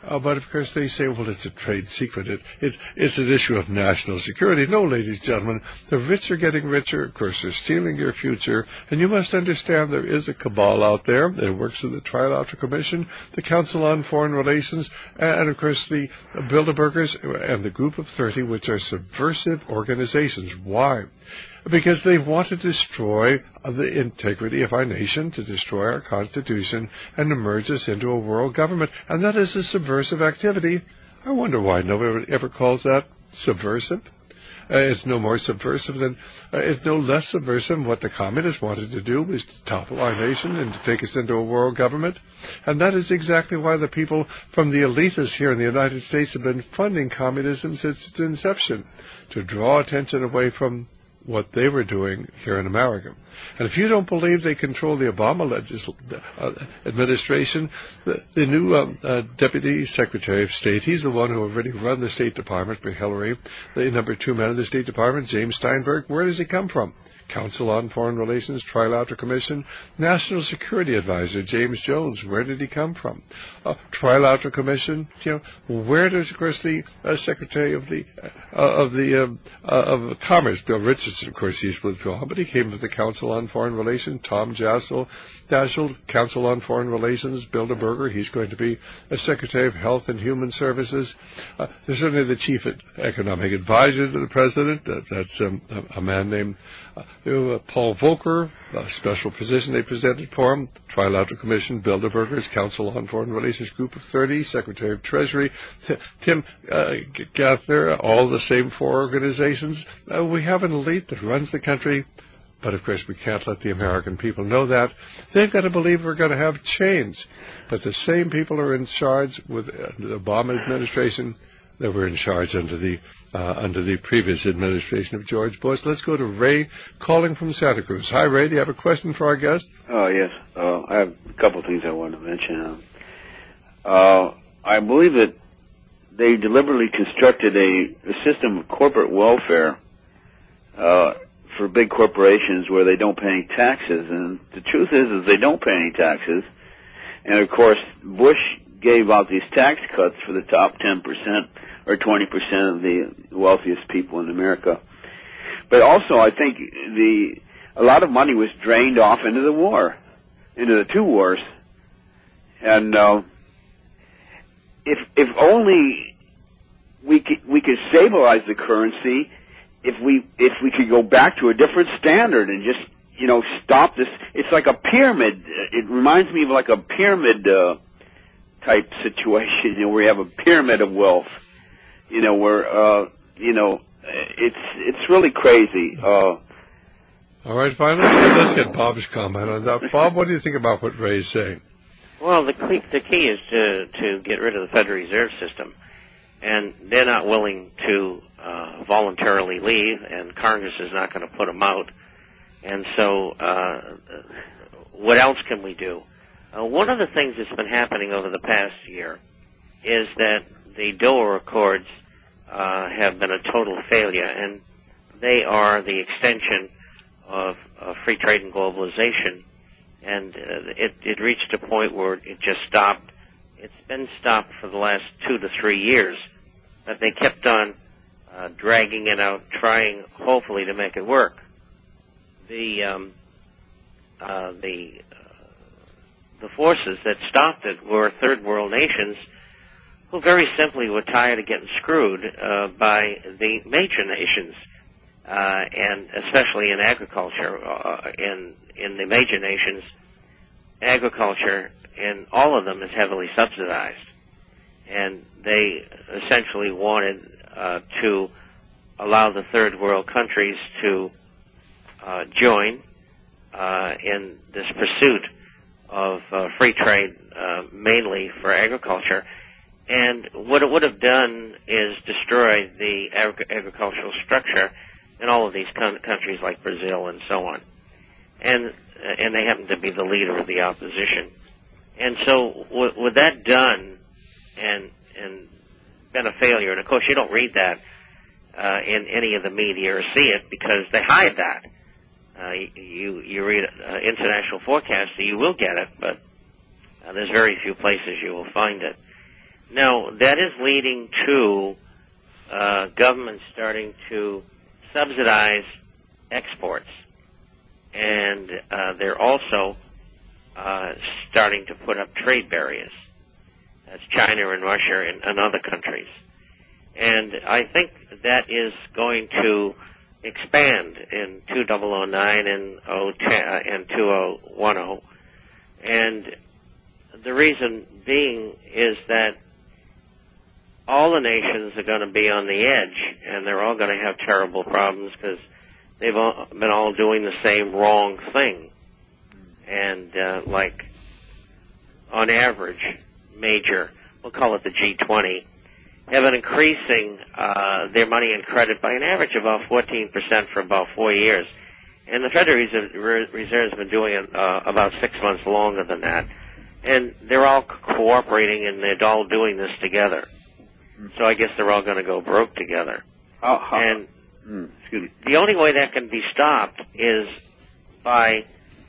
Uh, but, of course, they say, well, it's a trade secret. It, it, it's an issue of national security. No, ladies and gentlemen, the rich are getting richer. Of course, they're stealing your future. And you must understand there is a cabal out there that works with the Trilateral Commission, the Council on Foreign Relations, and, of course, the Bilderbergers and the Group of thirty, which are subversive organizations. Why? Because they want to destroy the integrity of our nation, to destroy our Constitution, and to merge us into a world government. And that is a subversive activity. I wonder why nobody ever calls that subversive. Uh, it's no more subversive than, uh, it's no less subversive than what the communists wanted to do, was to topple our nation and to take us into a world government. And that is exactly why the people from the elitists here in the United States have been funding communism since its inception, to draw attention away from what they were doing here in America. And if you don't believe they control the Obama legisl- uh, administration, the, the new um, uh, Deputy Secretary of State, he's the one who already run the State Department for Hillary, the number two man in the State Department, James Steinberg. Where does he come from? Council on Foreign Relations, Trilateral Commission, National Security Advisor James Jones. Where did he come from? Uh, Trilateral Commission. You know, where does, of course, the uh, Secretary of the uh, of the um, uh, of Commerce, Bill Richardson, of course, he's withdrawn, but he came from the Council on Foreign Relations. Tom Daschle, Daschle, Council on Foreign Relations. Bilderberger, he's going to be a Secretary of Health and Human Services. Uh, there's certainly the Chief Economic Advisor to the President. Uh, that's um, a, a man named Uh, uh, Paul Volcker, a special position they presented for him, Trilateral Commission, Bilderbergers, Council on Foreign Relations, Group of thirty, Secretary of Treasury, T- Tim uh, Gathner, all the same four organizations. Uh, we have an elite that runs the country, but of course we can't let the American people know that. They've got to believe we're going to have change. But the same people are in charge with uh, the Obama administration that were in charge under the uh, under the previous administration of George Bush. Let's go to Ray calling from Santa Cruz. Hi, Ray. Do you have a question for our guest? Oh, yes. Uh, I have a couple of things I wanted to mention. Uh, I believe that they deliberately constructed a, a system of corporate welfare uh, for big corporations where they don't pay any taxes. And the truth is, is they don't pay any taxes. And, of course, Bush gave out these tax cuts for the top ten percent or twenty percent of the wealthiest people in America. But also, I think the a lot of money was drained off into the war, into the two wars. And uh, if if only we could, we could stabilize the currency, if we if we could go back to a different standard and just, you know, stop this. It's like a pyramid. It reminds me of like a pyramid uh, type situation, you know, where you have a pyramid of wealth, you know, where, uh, you know, it's it's really crazy. Uh, All right, fine. Let's get, let's get Bob's comment on that. Bob, what do you think about what Ray's saying? Well, the key, the key is to, to get rid of the Federal Reserve System, and they're not willing to uh, voluntarily leave, and Congress is not going to put them out. And so uh, what else can we do? Uh, one of the things that's been happening over the past year is that the Doha Accords uh, have been a total failure, and they are the extension of uh, free trade and globalization. And uh, it, it reached a point where it just stopped. It's been stopped for the last two to three years, but they kept on uh, dragging it out, trying hopefully to make it work. The um, uh, the the forces that stopped it were third world nations who very simply were tired of getting screwed uh, by the major nations, uh, and especially in agriculture. Uh, in in the major nations, agriculture in all of them is heavily subsidized, and they essentially wanted uh, to allow the third world countries to uh, join uh, in this pursuit of uh, free trade, uh, mainly for agriculture. And what it would have done is destroy the ag- agricultural structure in all of these con- countries like Brazil and so on. And uh, and they happen to be the leader of the opposition. And so w- with that done and and been a failure, and of course you don't read that uh, in any of the media or see it because they hide that. Uh, you you read uh, international forecasts, you will get it, but uh, there's very few places you will find it. Now, that is leading to uh, governments starting to subsidize exports. And uh, they're also uh, starting to put up trade barriers. That's China and Russia and, and other countries. And I think that is going to expand in two thousand nine and, and two thousand ten. And the reason being is that all the nations are going to be on the edge, and they're all going to have terrible problems because they've all been all doing the same wrong thing. And uh, like, on average, major, we'll call it the G twenty, have been increasing uh, their money and credit by an average of about fourteen percent for about four years. And the Federal Reserve has been doing it uh, about six months longer than that. And they're all cooperating, and they're all doing this together. So I guess they're all going to go broke together. How, how, and mm, excuse me. The only way that can be stopped is by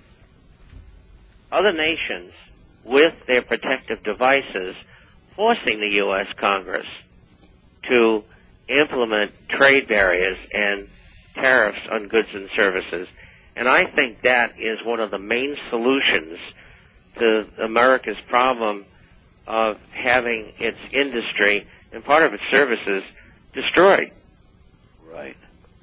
other nations with their protective devices forcing the U S Congress to implement trade barriers and tariffs on goods and services. And I think that is one of the main solutions to America's problem of having its industry and part of its services destroyed. Right.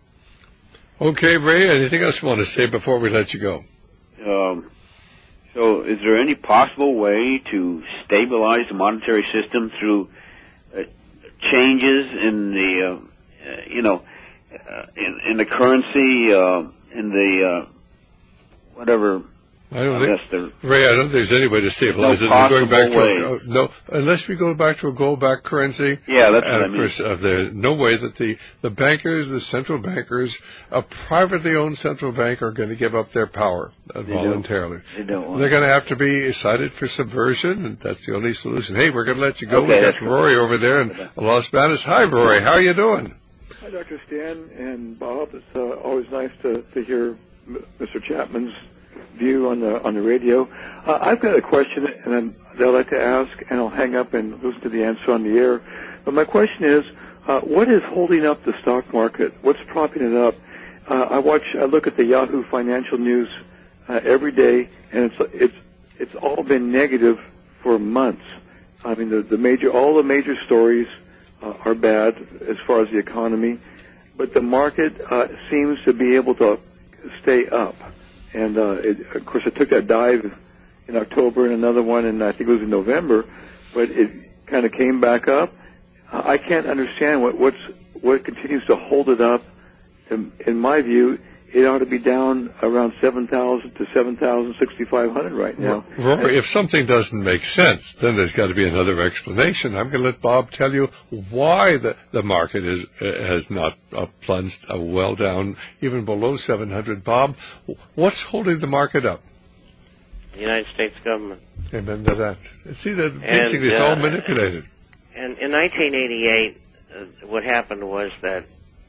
Okay, Ray, anything else you want to say before we let you go? Um, so is there any possible way to stabilize the monetary system through uh, changes in the, uh, uh, you know, uh, in, in the currency, uh, in the, uh, whatever... I don't I think, Ray, I don't think there's any way to stabilize no it. We're going back way. to a, uh, no, unless we go back to a gold-backed currency. Yeah, that's and what I of mean. course, uh, there's no way that the, the bankers, the central bankers, a privately owned central bank are going to give up their power uh, they voluntarily. Don't. They don't want They're going to have to be cited for subversion, and that's the only solution. Hey, we're going to let you go. Okay, We've got Rory over there in Los Banos. Hi, Rory. How are you doing? Hi, Doctor Stan and Bob. It's uh, always nice to, to hear Mister Chapman's view on the on the radio. Uh, I've got a question and I'm, that I'd like to ask, and I'll hang up and listen to the answer on the air. But my question is, uh, what is holding up the stock market? What's propping it up? Uh, I watch, I look at the Yahoo Financial News uh, every day, and it's it's it's all been negative for months. I mean, the, the major, all the major stories uh, are bad as far as the economy, but the market uh, seems to be able to stay up. And, uh, it, of course, it took that dive in October and another one, and I think it was in November, but it kind of came back up. Uh, I can't understand what what's, what continues to hold it up. In, in my view, it ought to be down around seven thousand to seven thousand sixty-five hundred right now. Rory, if something doesn't make sense, then there's got to be another explanation. I'm going to let Bob tell you why the, the market is uh, has not uh, plunged uh, well down, even below seven hundred. Bob, what's holding the market up? The United States government. Amen to that. See, that basically it's uh, all manipulated. And in nineteen eighty-eight, uh, what happened was that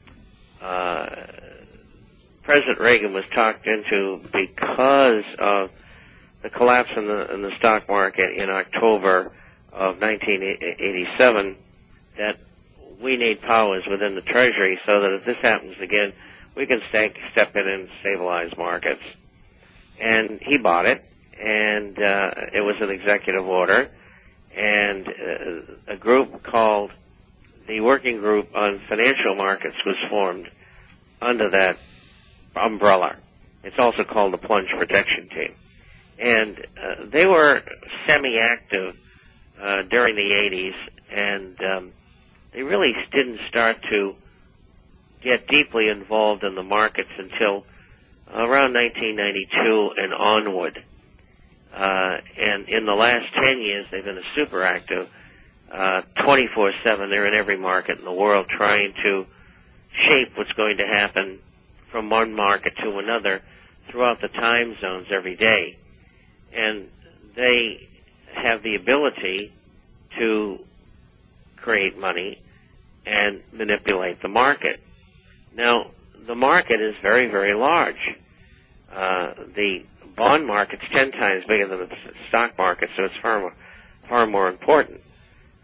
uh, President Reagan was talked into, because of the collapse in the in the stock market in October of nineteen eighty-seven, that we need powers within the Treasury so that if this happens again, we can stay, step in and stabilize markets. And he bought it, and uh, it was an executive order, and uh, a group called the Working Group on Financial Markets was formed under that umbrella. It's also called the Plunge Protection Team. And uh, they were semi-active uh, during the eighties, and um, they really didn't start to get deeply involved in the markets until around nineteen ninety-two and onward. Uh, and in the last ten years, they've been a super active, uh, twenty-four seven. They're in every market in the world trying to shape what's going to happen from one market to another throughout the time zones every day. And they have the ability to create money and manipulate the market. Now, the market is very, very large. Uh, the bond market's ten times bigger than the stock market, so it's far more, far more important.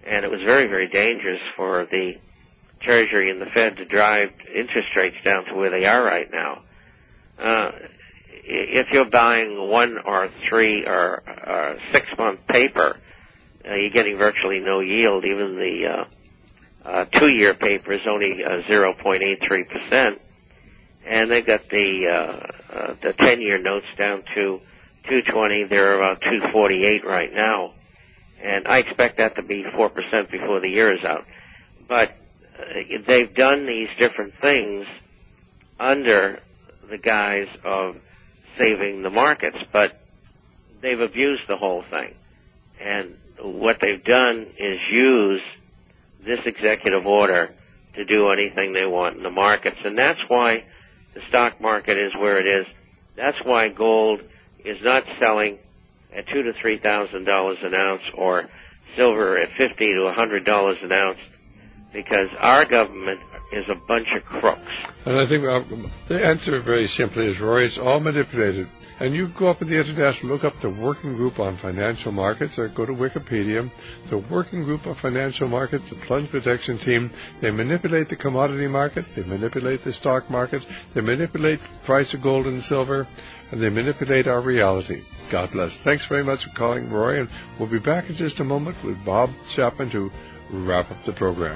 and it was very, very dangerous for the Treasury and the Fed to drive interest rates down to where they are right now. Uh, if you're buying one or three or uh, six-month paper, uh, you're getting virtually no yield. Even the uh, uh, two-year paper is only uh, zero point eight three percent, and they've got the uh, uh, the ten-year notes down to two twenty. They're about two forty-eight right now, and I expect that to be four percent before the year is out. But uh, they've done these different things under the guise of saving the markets, but they've abused the whole thing. And what they've done is use this executive order to do anything they want in the markets. And that's why the stock market is where it is. That's why gold is not selling at two to three thousand dollars an ounce, or silver at fifty to a hundred dollars an ounce, because our government is a bunch of crooks. And I think uh, the answer very simply is, Roy, it's all manipulated. And you go up in the International, look up the Working Group on Financial Markets, or go to Wikipedia. The Working Group on Financial Markets, the Plunge Protection Team, they manipulate the commodity market, they manipulate the stock market, they manipulate the price of gold and silver, and they manipulate our reality. God bless. Thanks very much for calling, Roy, and we'll be back in just a moment with Bob Chapman to wrap up the program.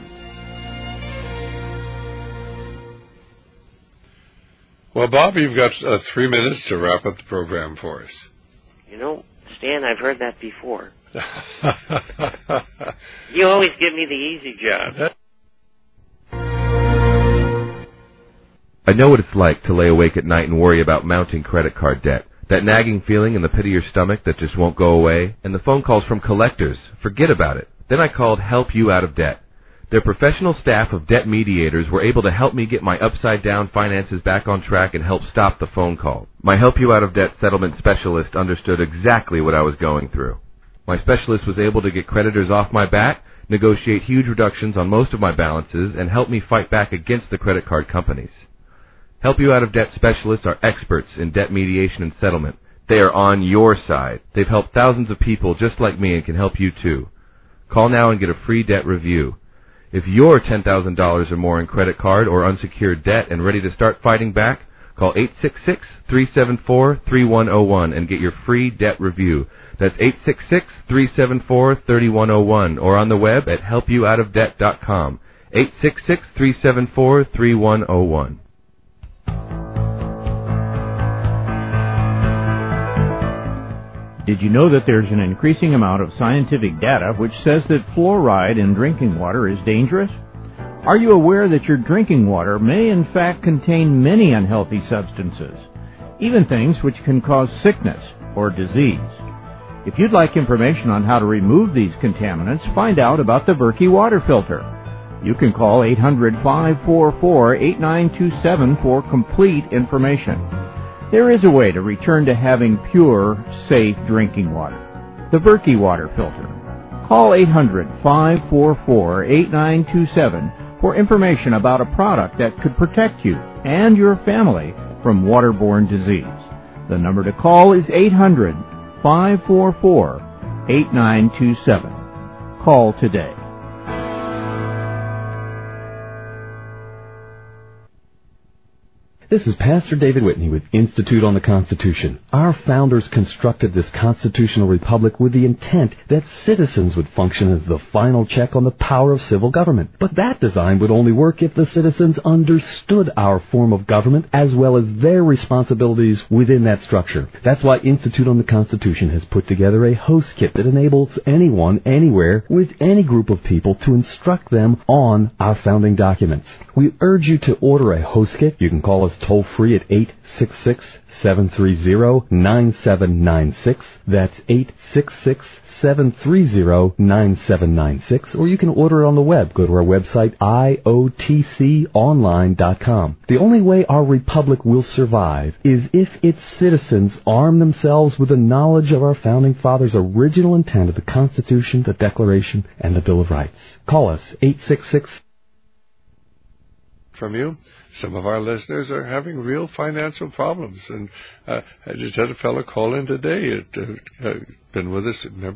Well, Bob, you've got uh, three minutes to wrap up the program for us. You know, Stan, I've heard that before. You always give me the easy job. I know what it's like to lay awake at night and worry about mounting credit card debt. That nagging feeling in the pit of your stomach that just won't go away, and the phone calls from collectors. Forget about it. Then I called Help You Out of Debt. Their professional staff of debt mediators were able to help me get my upside-down finances back on track and help stop the phone call. My Help You Out of Debt settlement specialist understood exactly what I was going through. My specialist was able to get creditors off my back, negotiate huge reductions on most of my balances, and help me fight back against the credit card companies. Help You Out of Debt specialists are experts in debt mediation and settlement. They are on your side. They've helped thousands of people just like me and can help you too. Call now and get a free debt review. If you're ten thousand dollars or more in credit card or unsecured debt and ready to start fighting back, call eight six six, three seven four, three one zero one and get your free debt review. That's eight six six, three seven four, three one zero one or on the web at help you out of debt dot com. eight six six, three seven four, three one zero one. Did you know that there's an increasing amount of scientific data which says that fluoride in drinking water is dangerous? Are you aware that your drinking water may in fact contain many unhealthy substances, even things which can cause sickness or disease? If you'd like information on how to remove these contaminants, find out about the Berkey water filter. You can call eight hundred, five four four, eight nine two seven for complete information. There is a way to return to having pure, safe drinking water. The Berkey water filter. Call eight hundred, five four four, eight nine two seven for information about a product that could protect you and your family from waterborne disease. The number to call is eight hundred, five four four, eight nine two seven. Call today. This is Pastor David Whitney with Institute on the Constitution. Our founders constructed this constitutional republic with the intent that citizens would function as the final check on the power of civil government. But that design would only work if the citizens understood our form of government as well as their responsibilities within that structure. That's why Institute on the Constitution has put together a host kit that enables anyone, anywhere, with any group of people to instruct them on our founding documents. We urge you to order a host kit. You can call us toll-free at eight six six, seven three zero, nine seven nine six. That's eight six six, seven three zero, nine seven nine six. Or you can order it on the web. Go to our website, I O T C online dot com. The only way our republic will survive is if its citizens arm themselves with the knowledge of our Founding Fathers' original intent of the Constitution, the Declaration, and the Bill of Rights. Call us, eight six six. From you. Some of our listeners are having real financial problems, and uh, I just had a fellow call in today. It uh, uh, been with us. Remember the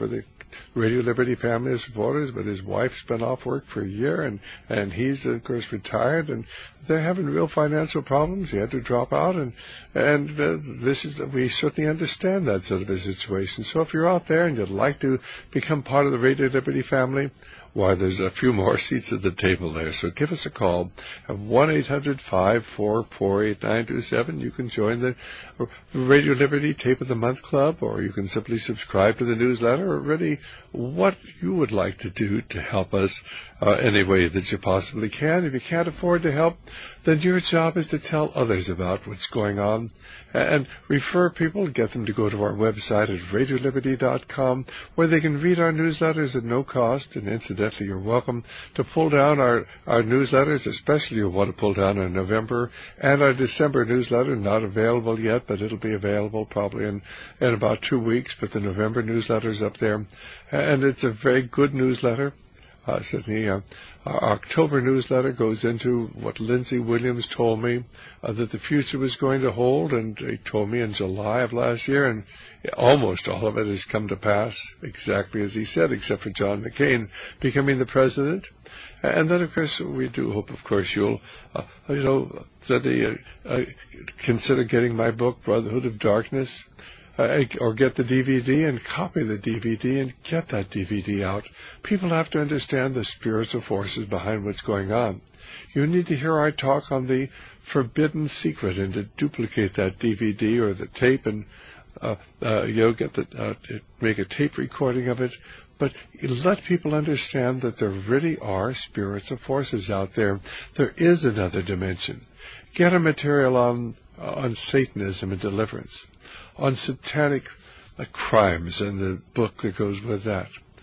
Radio Liberty family of supporters, but his wife's been off work for a year, and, and he's, of course, retired, and they're having real financial problems. He had to drop out, and and uh, this is we certainly understand that sort of a situation. So if you're out there and you'd like to become part of the Radio Liberty family, why, there's a few more seats at the table there. So give us a call at one eight hundred five four four eight nine two seven. You can join the Radio Liberty Tape of the Month Club, or you can simply subscribe to the newsletter, or really what you would like to do to help us uh, any way that you possibly can. If you can't afford to help, then your job is to tell others about what's going on and refer people, get them to go to our website at radio liberty dot com, where they can read our newsletters at no cost. And incidentally, you're welcome to pull down our, our newsletters, especially you'll want to pull down our November and our December newsletter, not available yet, but it'll be available probably in, in about two weeks. But the November newsletter's up there, and it's a very good newsletter. Uh, certainly, uh, our October newsletter goes into what Lindsey Williams told me uh, that the future was going to hold, and he told me in July of last year, and almost all of it has come to pass exactly as he said, except for John McCain becoming the president. And then, of course, we do hope, of course, you'll, uh, you know, that they, uh, uh, consider getting my book, Brotherhood of Darkness. Uh, or get the D V D and copy the D V D and get that D V D out. People have to understand the spiritual forces behind what's going on. You need to hear our talk on the forbidden secret, and to duplicate that D V D or the tape and uh, uh, you know, get the uh, make a tape recording of it. But let people understand that there really are spiritual forces out there. There is another dimension. Get a material on uh, on Satanism and deliverance, on satanic uh, crimes and the book that goes with that,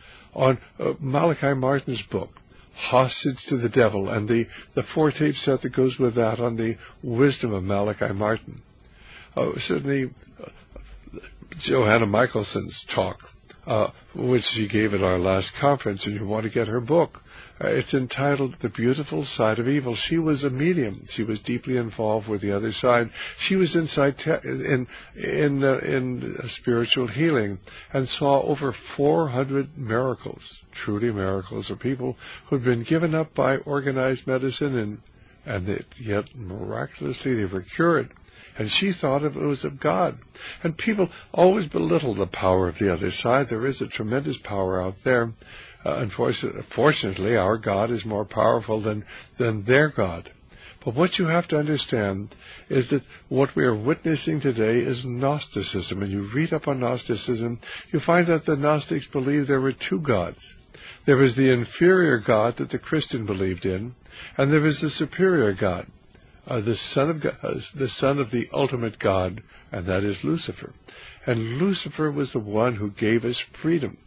on uh, Malachi Martin's book, Hostage to the Devil, and the, the four-tape set that goes with that on the wisdom of Malachi Martin. Uh, certainly, uh, Johanna Michelson's talk, uh, which she gave at our last conference, and you want to get her book. Uh, it's entitled The Beautiful Side of Evil. She was a medium. She was deeply involved with the other side. She was inside te- in in uh, in uh, spiritual healing and saw over four hundred miracles, truly miracles, of people who'd been given up by organized medicine, and and it, yet miraculously they were cured. And she thought it was of God. And people always belittle the power of the other side. There is a tremendous power out there. Uh, unfortunately, fortunately, our God is more powerful than, than their God. But what you have to understand is that what we are witnessing today is Gnosticism. And you read up on Gnosticism, you find that the Gnostics believed there were two gods. There was the inferior God that the Christian believed in, and there was the superior God, uh, the son of God, uh, the son of the ultimate God, and that is Lucifer. And Lucifer was the one who gave us freedom.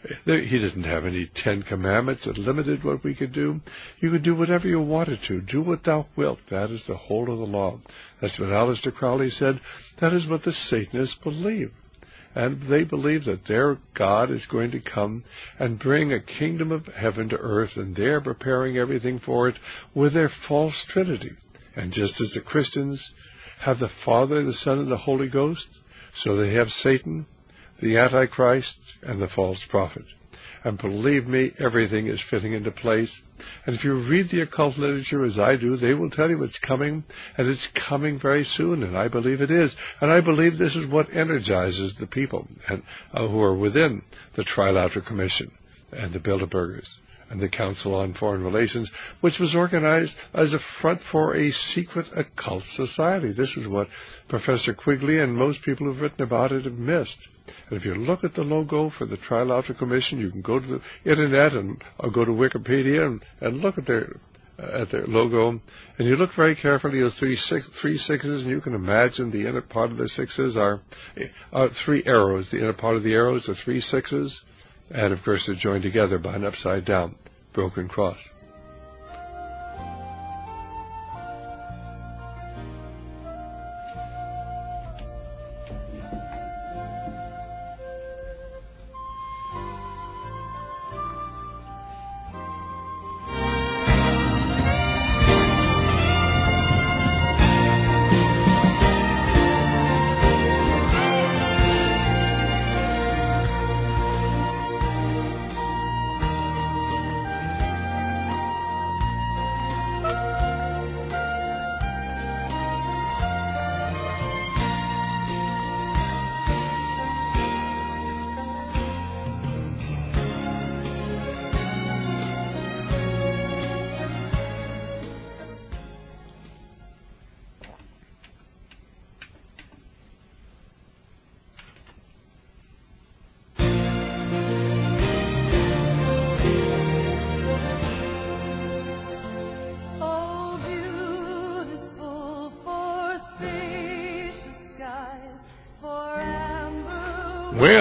He didn't have any Ten Commandments that limited what we could do. You could do whatever you wanted to. Do what thou wilt. That is the whole of the law. That's what Aleister Crowley said. That is what the Satanists believe. And they believe that their God is going to come and bring a kingdom of heaven to earth, and they're preparing everything for it with their false Trinity. And just as the Christians have the Father, the Son, and the Holy Ghost, so they have Satan, the Antichrist, and the false prophet. And believe me, everything is fitting into place. And if you read the occult literature as I do, they will tell you it's coming, and it's coming very soon, and I believe it is. And I believe this is what energizes the people and, uh, who are within the Trilateral Commission and the Bilderbergers and the Council on Foreign Relations, which was organized as a front for a secret occult society. This is what Professor Quigley and most people who've written about it have missed. And if you look at the logo for the Trilateral Commission, you can go to the internet and or go to Wikipedia and, and look at their uh, at their logo. And you look very carefully at three six, three sixes, and you can imagine the inner part of the sixes are, are three arrows. The inner part of the arrows are three sixes, and of course they're joined together by an upside down broken cross.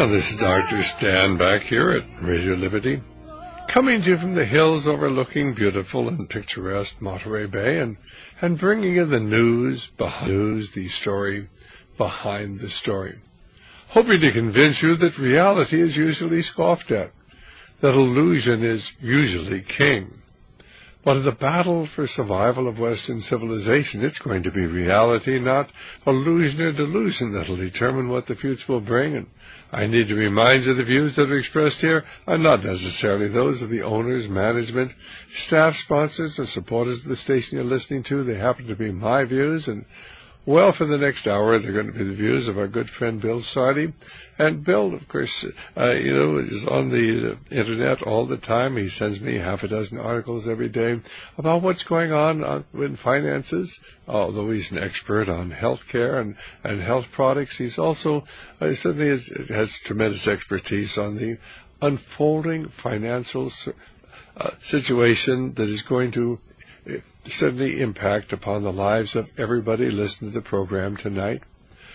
Well, this is Doctor Stan back here at Radio Liberty, coming to you from the hills overlooking beautiful and picturesque Monterey Bay, and, and bringing you the news behind news, the story behind the story. Hoping to convince you that reality is usually scoffed at, that illusion is usually king. But in the battle for survival of Western civilization, it's going to be reality, not illusion or delusion, that'll determine what the future will bring. And I need to remind you the views that are expressed here are not necessarily those of the owners, management, staff, sponsors, or supporters of the station you're listening to. They happen to be my views, and well, for the next hour, they're going to be the views of our good friend Bill Sardi. And Bill, of course, uh, you know, is on the uh, Internet all the time. He sends me half a dozen articles every day about what's going on uh, in finances. Although he's an expert on healthcare and, and health products, he's also, uh, certainly has, has tremendous expertise on the unfolding financial uh, situation that is going to uh, certainly impact upon the lives of everybody listening to the program tonight.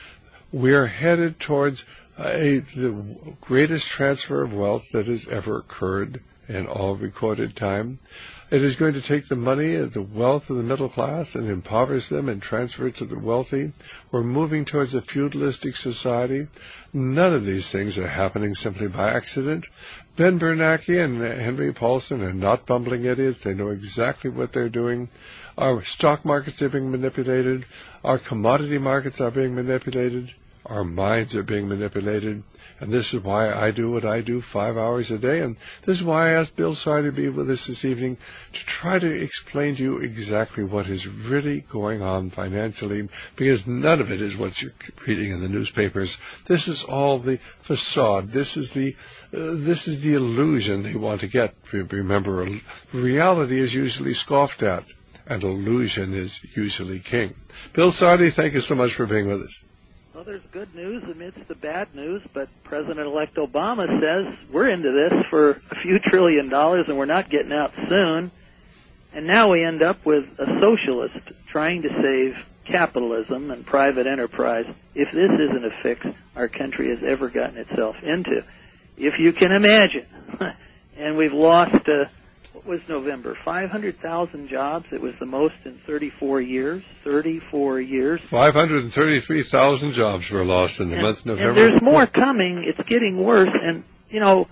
We are headed towards a, the greatest transfer of wealth that has ever occurred in all recorded time. It is going to take the money and the wealth of the middle class and impoverish them and transfer it to the wealthy. We're moving towards a feudalistic society. None of these things are happening simply by accident. Ben Bernanke and Henry Paulson are not bumbling idiots. They know exactly what they're doing. Our stock markets are being manipulated. Our commodity markets are being manipulated. Our minds are being manipulated. And this is why I do what I do five hours a day. And this is why I asked Bill Sardi to be with us this evening to try to explain to you exactly what is really going on financially, because none of it is what you're reading in the newspapers. This is all the facade. This is the uh, this is the illusion they want to get. Remember, reality is usually scoffed at, and illusion is usually king. Bill Sardi, thank you so much for being with us. Well, there's good news amidst the bad news, but President-elect Obama says we're into this for a few trillion dollars and we're not getting out soon. And now we end up with a socialist trying to save capitalism and private enterprise if this isn't a fix our country has ever gotten itself into. If you can imagine. And we've lost, uh, what was November, five hundred thousand jobs. It was the most in thirty-four years. thirty-four years. five hundred thirty-three thousand jobs were lost in the and, month of November. And there's more coming. It's getting worse. And, you know,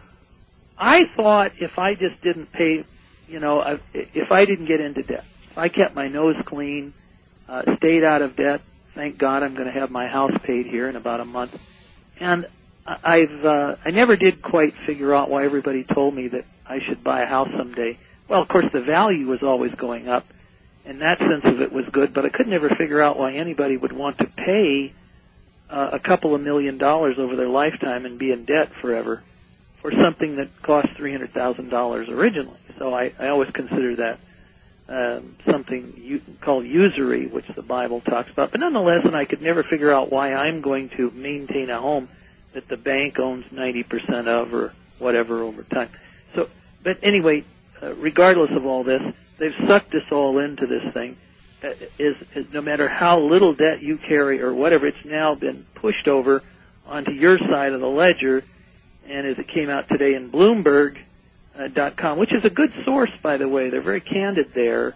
I thought if I just didn't pay, you know, if I didn't get into debt, if I kept my nose clean, uh, stayed out of debt, thank God I'm going to have my house paid here in about a month. And I've uh, I never did quite figure out why everybody told me that I should buy a house someday. Well, of course, the value was always going up, and that sense of it was good, but I could never figure out why anybody would want to pay uh, a couple of million dollars over their lifetime and be in debt forever for something that cost three hundred thousand dollars originally. So I, I always consider that um, something u- called usury, which the Bible talks about. But nonetheless, and I could never figure out why I'm going to maintain a home that the bank owns ninety percent of or whatever over time. So, but anyway, uh, regardless of all this, they've sucked us all into this thing. Uh, is, is no matter how little debt you carry or whatever, it's now been pushed over onto your side of the ledger. And as it came out today in Bloomberg dot com, which is a good source, by the way, they're very candid there.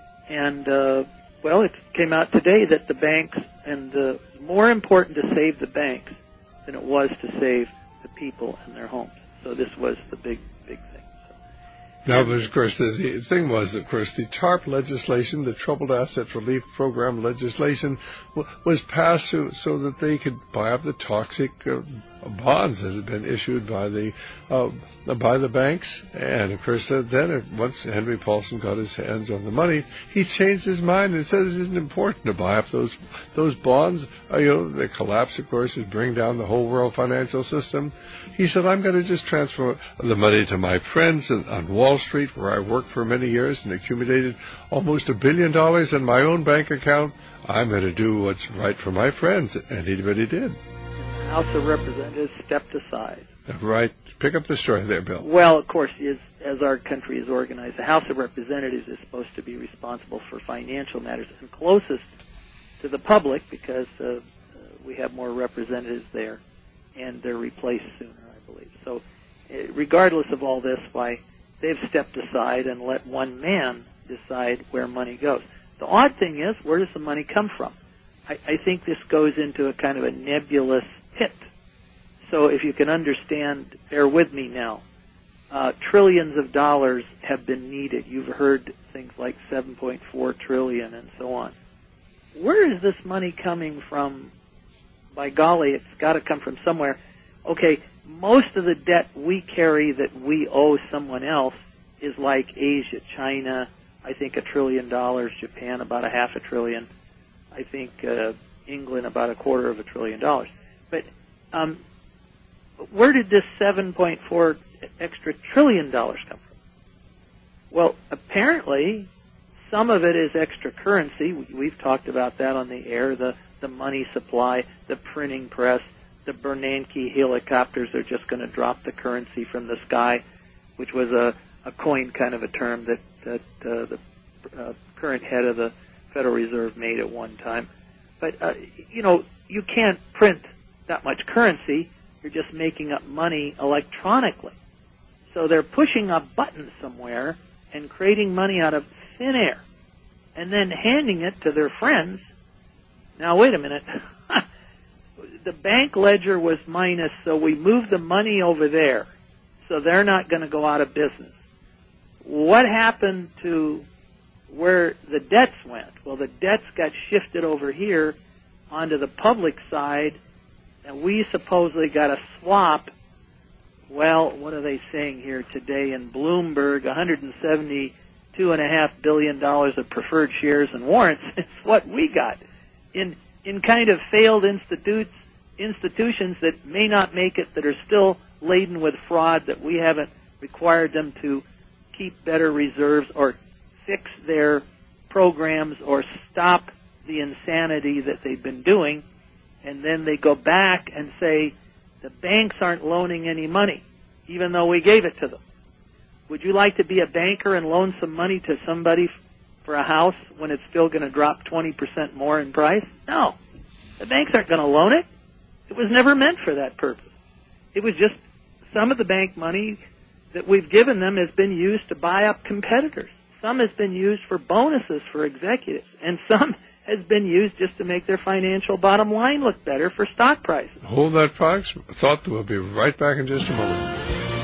And uh, well, it came out today that the banks, and uh, more important to save the banks than it was to save the people and their homes. So this was the big, big thing. So, now, but of course, the, the thing was, of course, the TARP legislation, the Troubled Asset Relief Program legislation, w- was passed so, so that they could buy up the toxic uh, bonds that had been issued by the uh, by the banks. And, of course, uh, then once Henry Paulson got his hands on the money, he changed his mind and said it isn't important to buy up those those bonds. Uh, you know, the collapse, of course, is bring down the whole world financial system. He said, I'm going to just transfer the money to my friends in, on Wall Street, where I worked for many years and accumulated almost a billion dollars in my own bank account. I'm going to do what's right for my friends. And he really did. The House of Representatives stepped aside. Right. Pick up the story there, Bill. Well, of course, is, as our country is organized, the House of Representatives is supposed to be responsible for financial matters and closest to the public because uh, uh, we have more representatives there. and they're replaced sooner, I believe. So regardless of all this, why they've stepped aside and let one man decide where money goes. The odd thing is, where does the money come from? I, I think this goes into a kind of a nebulous pit. So if you can understand, bear with me now. Uh, trillions of dollars have been needed. You've heard things like seven point four trillion dollars and so on. Where is this money coming from? By golly, it's got to come from somewhere. Okay, most of the debt we carry that we owe someone else is like Asia, China, I think a trillion dollars, Japan about a half a trillion, I think uh, England about a quarter of a trillion dollars. But um, where did this seven point four extra trillion dollars come from? Well, apparently some of it is extra currency. We've talked about that on the air, the, the money supply, the printing press, the Bernanke helicopters are just going to drop the currency from the sky, which was a, a coined kind of a term that, that uh, the uh, current head of the Federal Reserve made at one time. But, uh, you know, you can't print that much currency. You're just making up money electronically. So they're pushing a button somewhere and creating money out of thin air and then handing it to their friends. Now, wait a minute. The bank ledger was minus, so we moved the money over there. So they're not going to go out of business. What happened to where the debts went? Well, the debts got shifted over here onto the public side, and we supposedly got a swap. Well, what are they saying here today in Bloomberg? one hundred seventy-two point five billion dollars of preferred shares and warrants. It's what we got in in kind of failed institutes, institutions that may not make it, that are still laden with fraud, that we haven't required them to keep better reserves or fix their programs or stop the insanity that they've been doing. And then they go back and say, the banks aren't loaning any money, even though we gave it to them. Would you like to be a banker and loan some money to somebody for a house when it's still going to drop twenty percent more in price? No. The banks aren't going to loan it. It was never meant for that purpose. It was just some of the bank money that we've given them has been used to buy up competitors. Some has been used for bonuses for executives, and some has been used just to make their financial bottom line look better for stock prices. Hold that, Fox. Thought that we'll be right back in just a moment.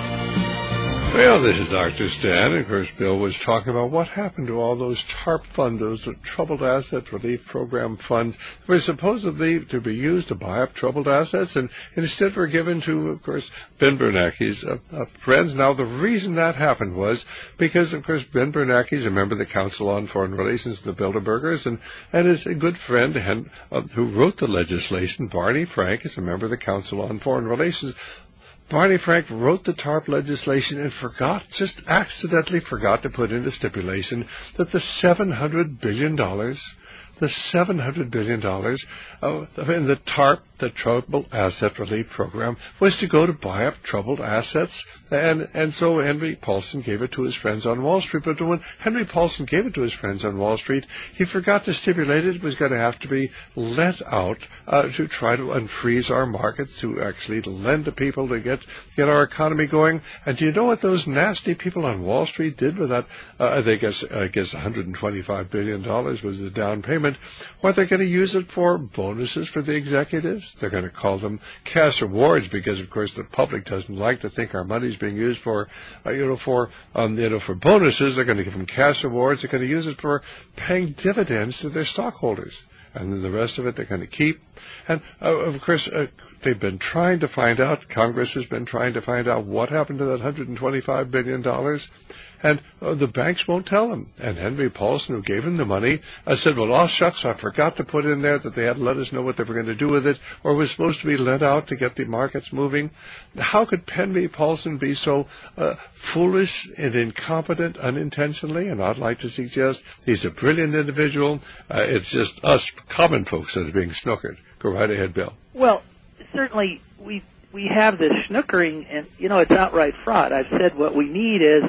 Well, this is Doctor Stan, and of course Bill was talking about what happened to all those TARP funds, those Troubled Asset Relief Program funds, that were supposedly to be used to buy up troubled assets, and instead were given to, of course, Ben Bernanke's uh, uh, friends. Now, the reason that happened was because, of course, Ben Bernanke is a member of the Council on Foreign Relations, the Bilderbergers, and, and is a good friend and, uh, who wrote the legislation. Barney Frank is a member of the Council on Foreign Relations. Barney Frank wrote the TARP legislation and forgot, just accidentally forgot to put in a stipulation that the seven hundred billion dollars, the seven hundred billion dollars uh, in the TARP, the Troubled Asset Relief Program, was to go to buy up troubled assets. And and so Henry Paulson gave it to his friends on Wall Street. But when Henry Paulson gave it to his friends on Wall Street, he forgot to stipulate it was going to have to be lent out uh, to try to unfreeze our markets, to actually lend to people to get get our economy going. And do you know what those nasty people on Wall Street did with that? Uh, I guess I guess one hundred twenty-five billion dollars was the down payment. What they're going to use it for? Bonuses for the executives. They're going to call them cash awards because, of course, the public doesn't like to think our money's being used for, uh, you know, for, um, you know, for bonuses. They're going to give them cash awards. They're going to use it for paying dividends to their stockholders. And then the rest of it they're going to keep. And, uh, of course, uh, they've been trying to find out, Congress has been trying to find out what happened to that one hundred twenty-five billion dollars. And uh, the banks won't tell them. And Henry Paulson, who gave him the money, uh, said, well, oh, shucks, I forgot to put in there that they had to let us know what they were going to do with it, or it was supposed to be lent out to get the markets moving. How could Henry Paulson be so uh, foolish and incompetent unintentionally? And I'd like to suggest he's a brilliant individual. Uh, it's just us common folks that are being snookered. Go right ahead, Bill. Well, certainly we we have this snookering, and, you know, it's outright fraud. I've said what we need is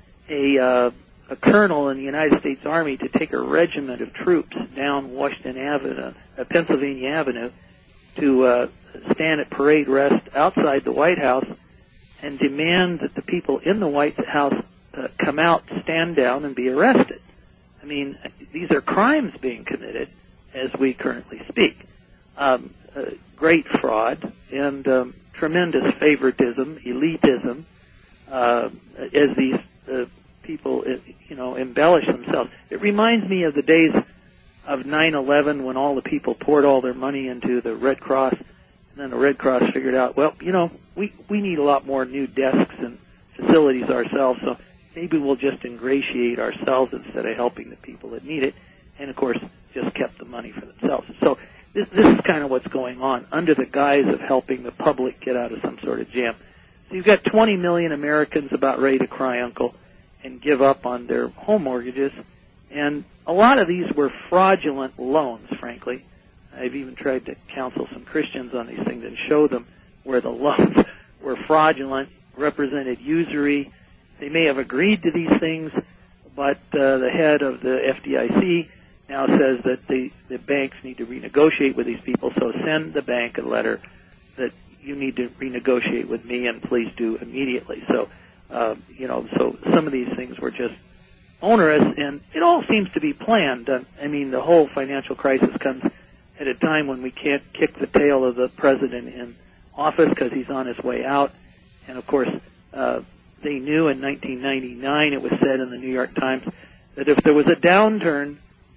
a uh, a colonel in the United States Army to take a regiment of troops down Washington Avenue, uh, Pennsylvania Avenue, to uh, stand at parade rest outside the White House and demand that the people in the White House uh, come out, stand down, and be arrested. I mean, these are crimes being committed as we currently speak. Um, uh, great fraud and um, tremendous favoritism, elitism, uh, as these uh, people, uh, you know, embellish themselves. It reminds me of the days of nine eleven when all the people poured all their money into the Red Cross, and then the Red Cross figured out, well, you know, we, we need a lot more new desks and facilities ourselves, so maybe we'll just ingratiate ourselves instead of helping the people that need it, and, of course, just kept the money for themselves. So this, this is kind of what's going on under the guise of helping the public get out of some sort of jam. So you've got twenty million Americans about ready to cry uncle and give up on their home mortgages, and a lot of these were fraudulent loans, frankly. I've even tried to counsel some Christians on these things and show them where the loans were fraudulent, represented usury. They may have agreed to these things, but uh, the head of the F D I C now says that the, the banks need to renegotiate with these people, so send the bank a letter that you need to renegotiate with me, and please do immediately. So, uh, you know, so some of these things were just onerous, and it all seems to be planned. Uh, I mean, the whole financial crisis comes at a time when we can't kick the tail of the president in office because he's on his way out. And, of course, uh, they knew in nineteen ninety-nine, it was said in the New York Times, that if there was a downturn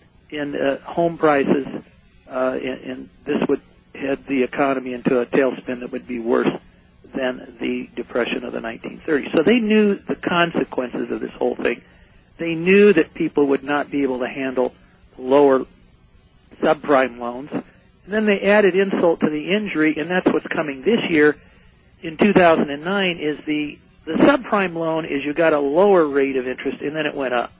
in uh, home prices, uh, and, and this would head the economy into a tailspin that would be worse than the Depression of the nineteen thirties. So they knew the consequences of this whole thing. They knew that people would not be able to handle lower subprime loans. And then they added insult to the injury, and that's what's coming this year in two thousand nine, is the, the subprime loan is you got a lower rate of interest, and then it went up.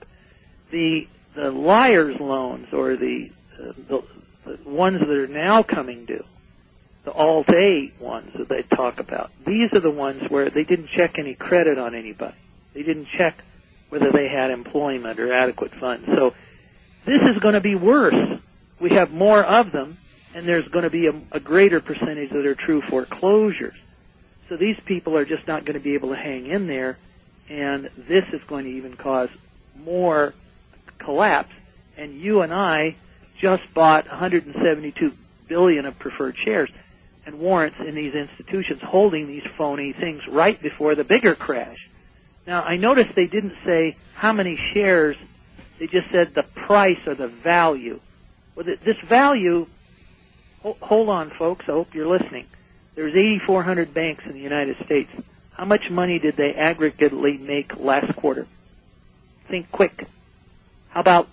The the liar's loans, or the, uh, the, the ones that are now coming due, the Alt-A ones that they talk about, these are the ones where they didn't check any credit on anybody. They didn't check whether they had employment or adequate funds. So this is going to be worse. We have more of them, and there's going to be a, a greater percentage that are true foreclosures. So these people are just not going to be able to hang in there, and this is going to even cause more collapse. And you and I just bought one hundred seventy-two billion dollars of preferred shares and warrants in these institutions holding these phony things right before the bigger crash. Now, I noticed they didn't say how many shares. They just said the price or the value. Well, this value, hold on, folks. I hope you're listening. There's eighty-four hundred banks in the United States. How much money did they aggregately make last quarter? Think quick. How about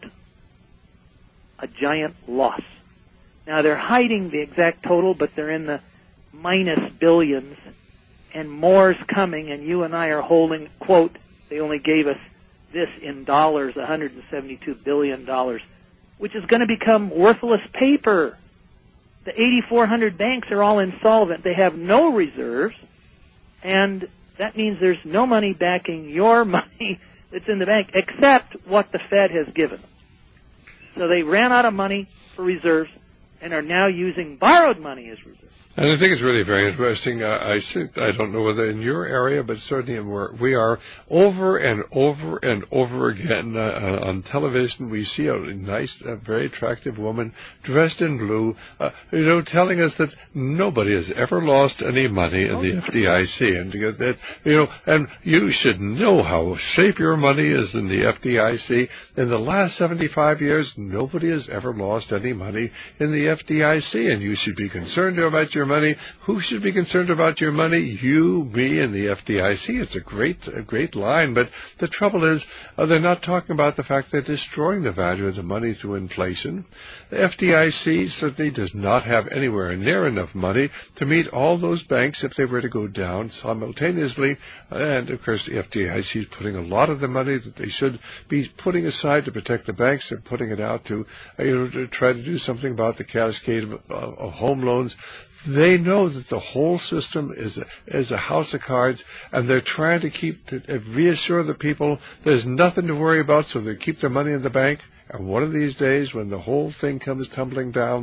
a giant loss? Now, they're hiding the exact total, but they're in the minus billions, and more's coming, and you and I are holding, quote, they only gave us this in dollars, one hundred seventy-two billion dollars, which is going to become worthless paper. The eighty-four hundred banks are all insolvent. They have no reserves, and that means there's no money backing your money that's in the bank except what the Fed has given them. So they ran out of money for reserves and are now using borrowed money as reserves. And I think it's really very interesting. Uh, I think, I don't know whether in your area, but certainly in where we are over and over and over again uh, on television. We see a nice, uh, very attractive woman dressed in blue, uh, you know, telling us that nobody has ever lost any money in the F D I C, and to get that, you know, and you should know how safe your money is in the F D I C. In the last seventy-five years, nobody has ever lost any money in the F D I C, and you should be concerned about your money. Who should be concerned about your money? You, me, and the F D I C. It's a great, a great line, but the trouble is uh, they're not talking about the fact they're destroying the value of the money through inflation. The F D I C certainly does not have anywhere near enough money to meet all those banks if they were to go down simultaneously, and of course the F D I C is putting a lot of the money that they should be putting aside to protect the banks. They're putting it out to, uh, you know, to try to do something about the cascade of, uh, of home loans. They know that the whole system is a, is a house of cards, and they're trying to keep to reassure the people there's nothing to worry about, so they keep their money in the bank. And one of these days, when the whole thing comes tumbling down,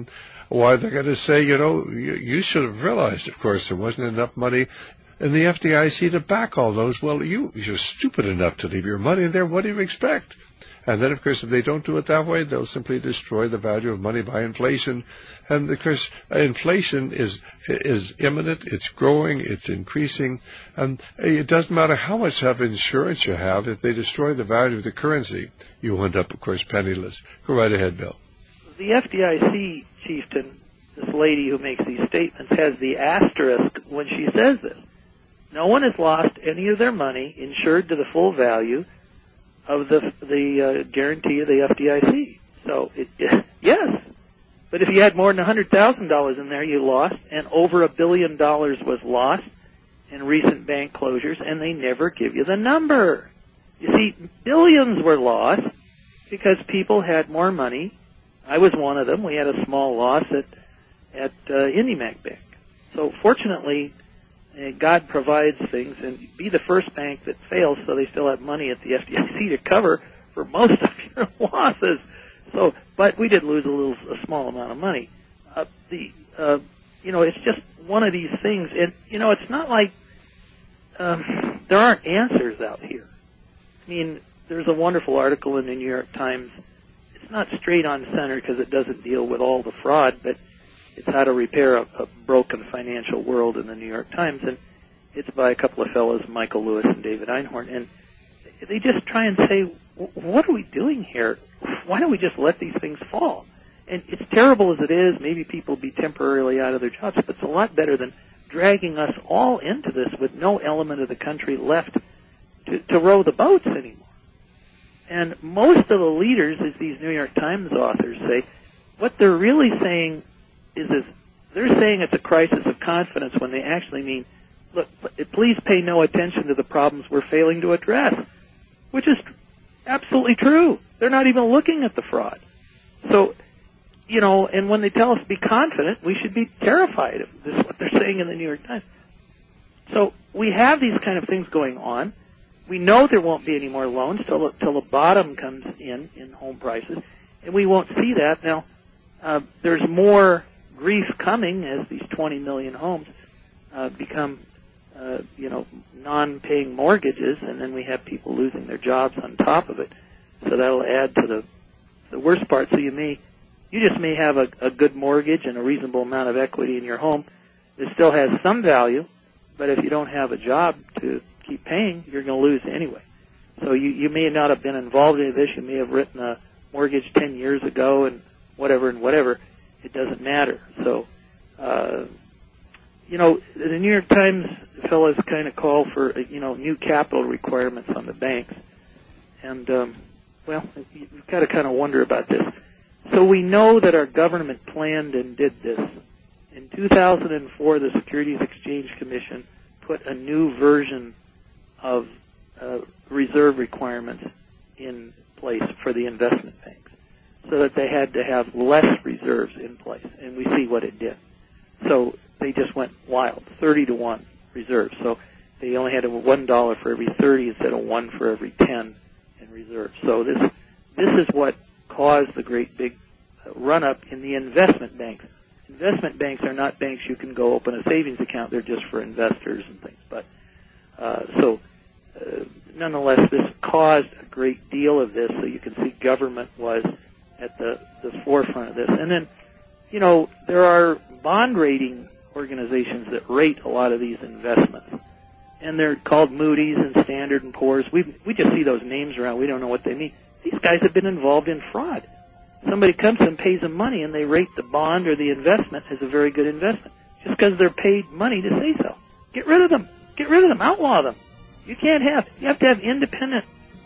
Why, they're going to say, you know, you, you should have realized, of course, there wasn't enough money in the F D I C to back all those. Well, you, you're stupid enough to leave your money there. What do you expect? And then, of course, if they don't do it that way, they'll simply destroy the value of money by inflation. And, of course, inflation is is imminent. It's growing. It's increasing. And it doesn't matter how much of insurance you have. If they destroy the value of the currency, you end up, of course, penniless. Go right ahead, Bill. The F D I C chieftain, this lady who makes these statements, has the asterisk when she says this. No one has lost any of their money insured to the full value of the the uh, guarantee of the F D I C. So, it, it, yes. But if you had more than one hundred thousand dollars in there, you lost, and over a billion dollars was lost in recent bank closures, and they never give you the number. You see, billions were lost because people had more money. I was one of them. We had a small loss at, at uh, IndyMac Bank. So, fortunately, uh, God provides things, and be the first bank that fails so they still have money at the F D I C to cover for most of your losses. So, but we did lose a little, a small amount of money. Uh, the, uh, you know, it's just one of these things, and you know, it's not like um, there aren't answers out here. I mean, there's a wonderful article in the New York Times. It's not straight on center because it doesn't deal with all the fraud, but it's how to repair a, a broken financial world in the New York Times, and it's by a couple of fellows, Michael Lewis and David Einhorn, and they just try and say, what are we doing here? Why don't we just let these things fall? And it's terrible as it is. Maybe people will be temporarily out of their jobs, but it's a lot better than dragging us all into this with no element of the country left to, to row the boats anymore. And most of the leaders, as these New York Times authors say, what they're really saying is this, they're saying it's a crisis of confidence when they actually mean, look, please pay no attention to the problems we're failing to address, which is absolutely true. They're not even looking at the fraud. So, you know, and when they tell us to be confident, we should be terrified of this, what they're saying in the New York Times. So we have these kind of things going on. We know there won't be any more loans till, till the bottom comes in, in home prices, and we won't see that. Now, uh, there's more grief coming as these twenty million homes uh, become, uh, you know, non-paying mortgages, and then we have people losing their jobs on top of it. So that'll add to the the worst part. So you may, you just may have a, a good mortgage and a reasonable amount of equity in your home that still has some value, but if you don't have a job to keep paying, you're going to lose anyway. So you, you may not have been involved in this. You may have written a mortgage ten years ago and whatever and whatever. It doesn't matter. So, uh, you know, the New York Times fellows kind of call for, you know, new capital requirements on the banks. And, um, well, you've got to kind of wonder about this. So we know that our government planned and did this. In two thousand four, the Securities Exchange Commission put a new version of uh, reserve requirements in place for the investment banks so that they had to have less reserves in place, and we see what it did. So they just went wild, thirty to one reserves. So they only had a one dollar for every thirty instead of one for every ten in reserves. So this this is what caused the great big run-up in the investment banks. Investment banks are not banks you can go open a savings account. They're just for investors and things. But uh, so uh, nonetheless, this caused a great deal of this. So you can see government was at the, the forefront of this. And then, you know, there are bond rating organizations that rate a lot of these investments. And they're called Moody's and Standard and Poor's. We we just see those names around. We don't know what they mean. These guys have been involved in fraud. Somebody comes and pays them money, and they rate the bond or the investment as a very good investment just because they're paid money to say so. Get rid of them. Get rid of them. Outlaw them. You can't have. You have to have independent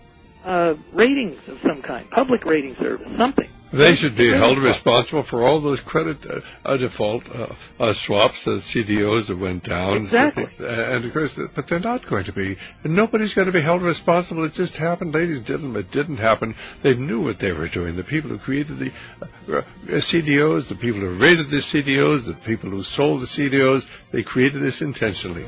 uh, ratings of some kind, public rating service, something. They should be held responsible for all those credit uh, uh, default uh, uh, swaps, uh, C D Os that went down. Exactly. Uh, and of course, but they're not going to be. And nobody's going to be held responsible. It just happened. Ladies didn't. It didn't happen. They knew what they were doing. The people who created the uh, C D Os, the people who rated the C D Os, the people who sold the C D Os, they created this intentionally.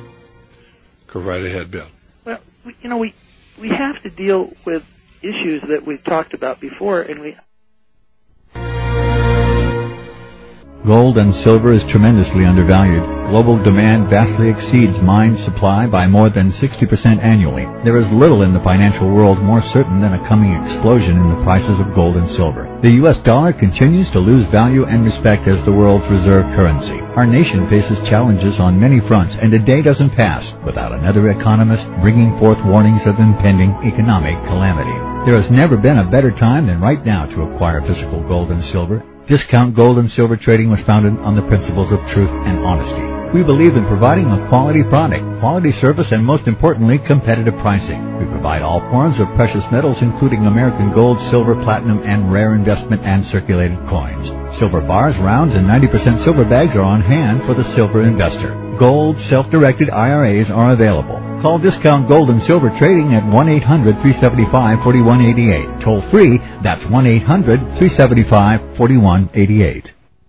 Go right ahead, Bill. Well, we, you know, we we have to deal with issues that we've talked about before, and we. Gold and silver is tremendously undervalued. Global demand vastly exceeds mine supply by more than sixty percent annually. There is little in the financial world more certain than a coming explosion in the prices of gold and silver. The U S dollar continues to lose value and respect as the world's reserve currency. Our nation faces challenges on many fronts, and a day doesn't pass without another economist bringing forth warnings of impending economic calamity. There has never been a better time than right now to acquire physical gold and silver. Discount Gold and Silver Trading was founded on the principles of truth and honesty. We believe in providing a quality product, quality service, and most importantly, competitive pricing. We provide all forms of precious metals, including American gold, silver, platinum, and rare investment and circulated coins. Silver bars, rounds, and ninety percent silver bags are on hand for the silver investor. Gold self-directed I R As are available. Call Discount Gold and Silver Trading at one eight hundred, three seven five, four one eight eight. Toll free, that's one eight hundred, three seven five, four one eight eight.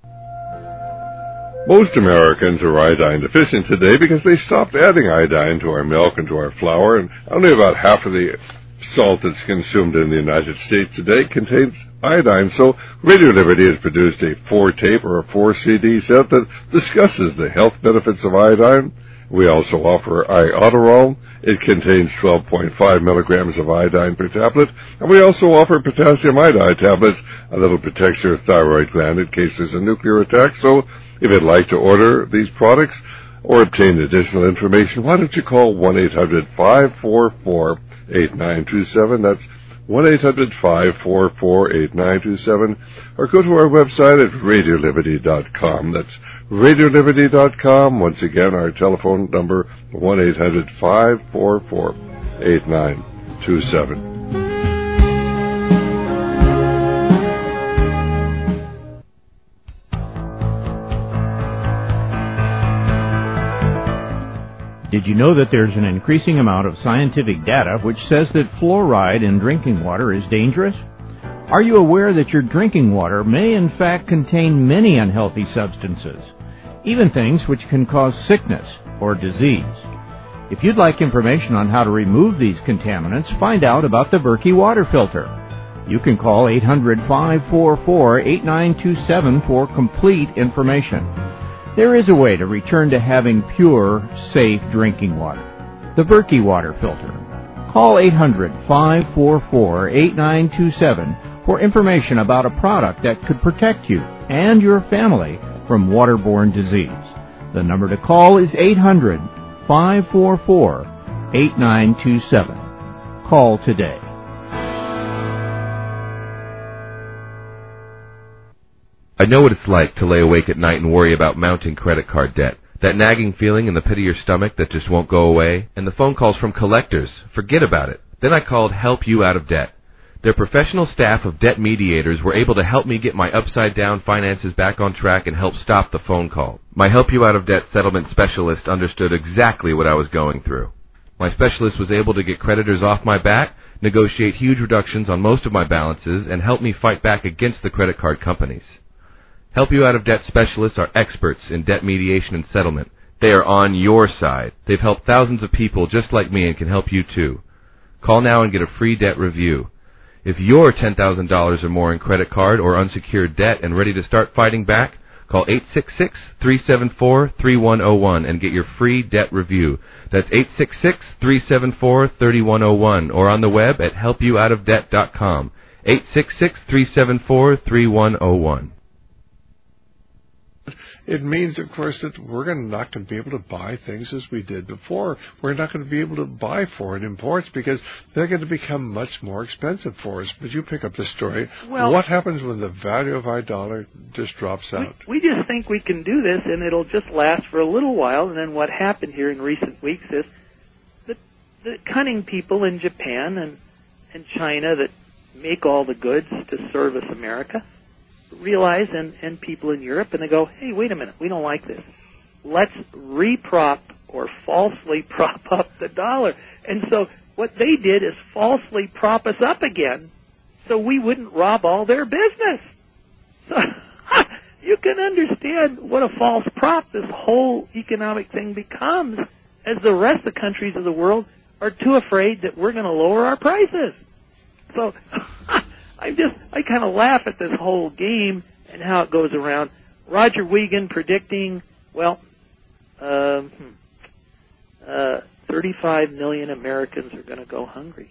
Most Americans are iodine deficient today because they stopped adding iodine to our milk and to our flour, and only about half of the salt that's consumed in the United States today contains iodine. So Radio Liberty has produced a four-tape or a four-C D set that discusses the health benefits of iodine. We also offer Iodoral. It contains twelve point five milligrams of iodine per tablet. And we also offer potassium iodide tablets, a little protects your thyroid gland in case there's a nuclear attack. So if you'd like to order these products or obtain additional information, why don't you call one eight hundred, five four four, eight nine two seven. That's one eight hundred, five four four, eight nine two seven. Or go to our website at radio liberty dot com. That's radio liberty dot com. Once again, our telephone number, one eight hundred, five four four, eight nine two seven. Did you know that there's an increasing amount of scientific data which says that fluoride in drinking water is dangerous? Are you aware that your drinking water may in fact contain many unhealthy substances, even things which can cause sickness or disease? If you'd like information on how to remove these contaminants, find out about the Berkey water filter. You can call eight hundred, five four four, eight nine two seven for complete information. There is a way to return to having pure, safe drinking water. The Berkey water filter. Call eight hundred, five four four, eight nine two seven for information about a product that could protect you and your family from waterborne disease. The number to call is eight hundred, five four four, eight nine two seven. Call today. I know what it's like to lay awake at night and worry about mounting credit card debt. That nagging feeling in the pit of your stomach that just won't go away. And the phone calls from collectors. Forget about it. Then I called Help You Out of Debt. Their professional staff of debt mediators were able to help me get my upside-down finances back on track and help stop the phone call. My Help You Out of Debt settlement specialist understood exactly what I was going through. My specialist was able to get creditors off my back, negotiate huge reductions on most of my balances, and help me fight back against the credit card companies. Help You Out of Debt specialists are experts in debt mediation and settlement. They are on your side. They've helped thousands of people just like me and can help you too. Call now and get a free debt review. If you're ten thousand dollars or more in credit card or unsecured debt and ready to start fighting back, call eight six six, three seven four, three one zero one and get your free debt review. That's eight six six, three seven four, three one zero one or on the web at help you out of debt dot com. eight six six, three seven four, three one zero one. It means, of course, that we're gonna not going to be able to buy things as we did before. We're not going to be able to buy foreign imports because they're going to become much more expensive for us. But you pick up the story. Well, what happens when the value of our dollar just drops out? We, we just think we can do this, and it'll just last for a little while. And then what happened here in recent weeks is that the cunning people in Japan and, and China that make all the goods to service America realize, and, and people in Europe, and they go, hey, wait a minute, we don't like this. Let's reprop or falsely prop up the dollar. And so what they did is falsely prop us up again so we wouldn't rob all their business. So you can understand what a false prop this whole economic thing becomes as the rest of the countries of the world are too afraid that we're going to lower our prices. So I just, I kind of laugh at this whole game and how it goes around. Roger Wiegand predicting, well, um, uh, thirty-five million Americans are going to go hungry.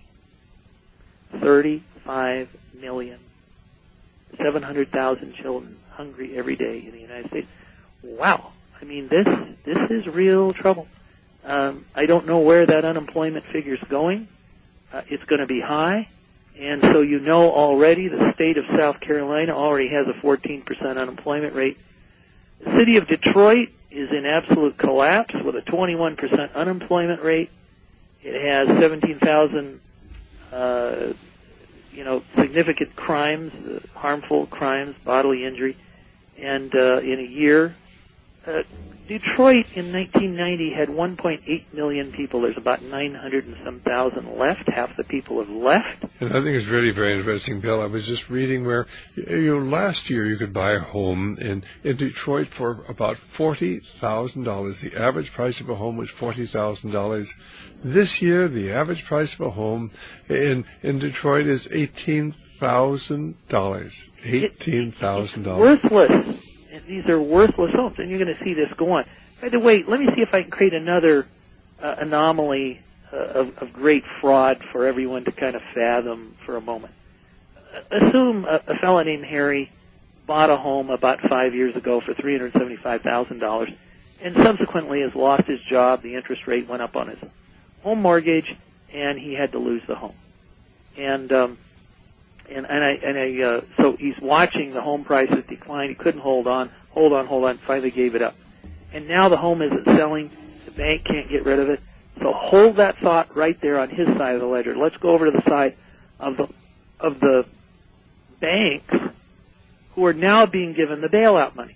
thirty-five million. seven hundred thousand children hungry every day in the United States. Wow. I mean, this this is real trouble. Um, I don't know where that unemployment figure is going. Uh, it's going to be high. And so you know already the state of South Carolina already has a fourteen percent unemployment rate. The city of Detroit is in absolute collapse with a twenty-one percent unemployment rate. It has seventeen thousand, uh, you know, significant crimes, uh, harmful crimes, bodily injury. And uh, in a year, uh, Detroit in nineteen ninety had one point eight million people. There's about nine hundred and some thousand left. Half the people have left. And I think it's really very interesting, Bill. I was just reading where, you know, last year you could buy a home in, in Detroit for about forty thousand dollars. The average price of a home was forty thousand dollars. This year, the average price of a home in, in Detroit is eighteen thousand dollars. eighteen thousand dollars. It's worthless. And these are worthless homes, and you're going to see this go on. By the way, let me see if I can create another uh, anomaly uh, of, of great fraud for everyone to kind of fathom for a moment. Uh, assume a, a fellow named Harry bought a home about five years ago for three hundred seventy-five thousand dollars, and subsequently has lost his job. The interest rate went up on his home mortgage, and he had to lose the home. And um, And, and I, and I, uh, so he's watching the home prices decline. He couldn't hold on, hold on, hold on, finally gave it up. And now the home isn't selling. The bank can't get rid of it. So hold that thought right there on his side of the ledger. Let's go over to the side of the, of the banks who are now being given the bailout money.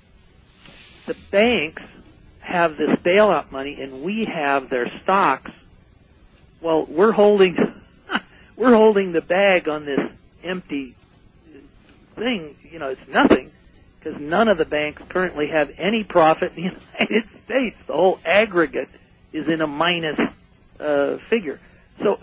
The banks have this bailout money and we have their stocks. Well, we're holding, we're holding the bag on this empty thing. You know, it's nothing because none of the banks currently have any profit in the United States. The whole aggregate is in a minus uh, figure. So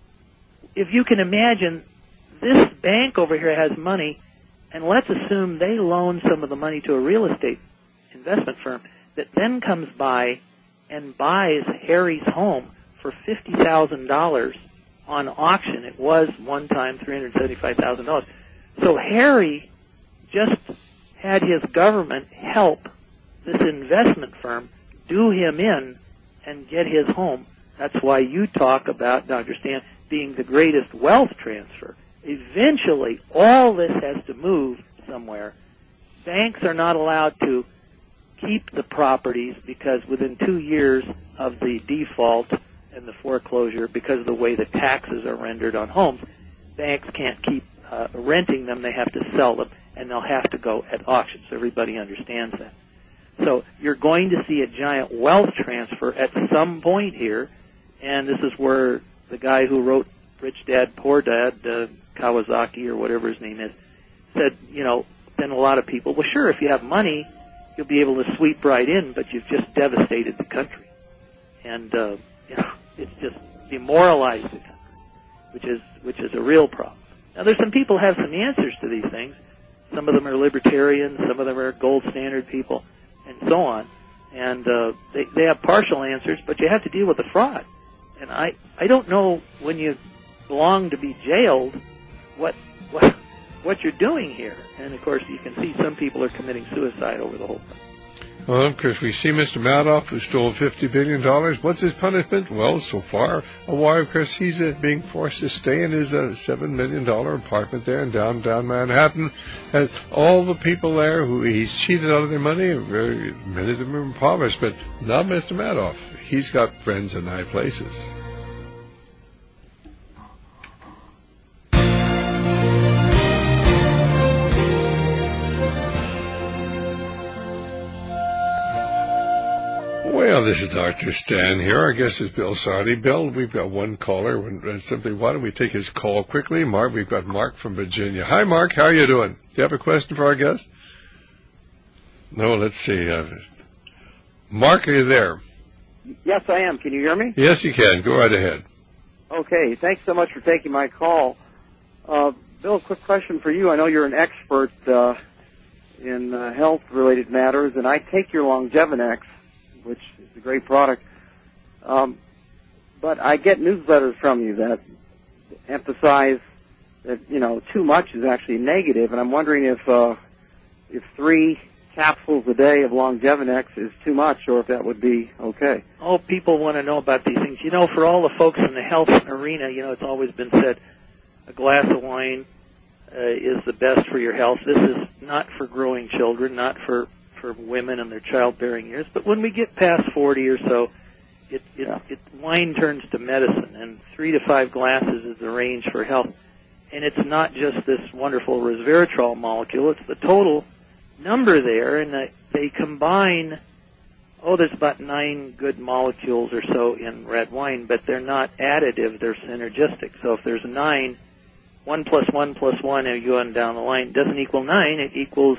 if you can imagine, this bank over here has money, and let's assume they loan some of the money to a real estate investment firm that then comes by and buys Harry's home for fifty thousand dollars on auction. It was one time three hundred seventy-five thousand dollars. So Harry just had his government help this investment firm do him in and get his home. That's why you talk about, Doctor Stan, being the greatest wealth transfer. Eventually, all this has to move somewhere. Banks are not allowed to keep the properties because within two years of the default and the foreclosure, because of the way the taxes are rendered on homes, banks can't keep uh, renting them. They have to sell them, and they'll have to go at auction. So everybody understands that. So you're going to see a giant wealth transfer at some point here, and this is where the guy who wrote Rich Dad, Poor Dad, uh, Kawasaki or whatever his name is, said, you know, then a lot of people, well, sure, if you have money, you'll be able to sweep right in, but you've just devastated the country. And, uh, you know, it's just demoralized the country, which is, which is a real problem. Now, there's some people who have some answers to these things. Some of them are libertarians, some of them are gold standard people, and so on. And uh, they, they have partial answers, but you have to deal with the fraud. And I, I don't know when you belong to be jailed what, what, what you're doing here. And, of course, you can see some people are committing suicide over the whole thing. Well, because we see Mister Madoff, who stole fifty billion dollars. What's his punishment? Well, so far, a while, of course, he's uh, being forced to stay in his uh, seven million dollars apartment there in downtown Manhattan. And all the people there who he's cheated out of their money, very, many of them are impoverished, but not Mister Madoff. He's got friends in high places. Well, this is Doctor Stan here. Our guest is Bill Sardi. Bill, we've got one caller. And simply, why don't we take his call quickly? Mark, we've got Mark from Virginia. Hi, Mark. How are you doing? Do you have a question for our guest? No, let's see. Uh, Mark, are you there? Yes, I am. Can you hear me? Yes, you can. Go right ahead. Okay. Thanks so much for taking my call. Uh, Bill, a quick question for you. I know you're an expert uh, in uh, health-related matters, and I take your Longevinex, which is a great product. Um, but I get newsletters from you that emphasize that, you know, too much is actually negative, and I'm wondering if uh, if three capsules a day of Longevinex is too much, or if that would be okay. Oh, people want to know about these things. You know, for all the folks in the health arena, you know, it's always been said a glass of wine uh, is the best for your health. This is not for growing children, not for, for women in their childbearing years, but when we get past forty or so, it, it, yeah. it wine turns to medicine, and three to five glasses is the range for health. And it's not just this wonderful resveratrol molecule, it's the total number there, and uh, they combine, oh, there's about nine good molecules or so in red wine, but they're not additive, they're synergistic. So if there's nine, one plus one plus one, and you go on down the line, doesn't equal nine, it equals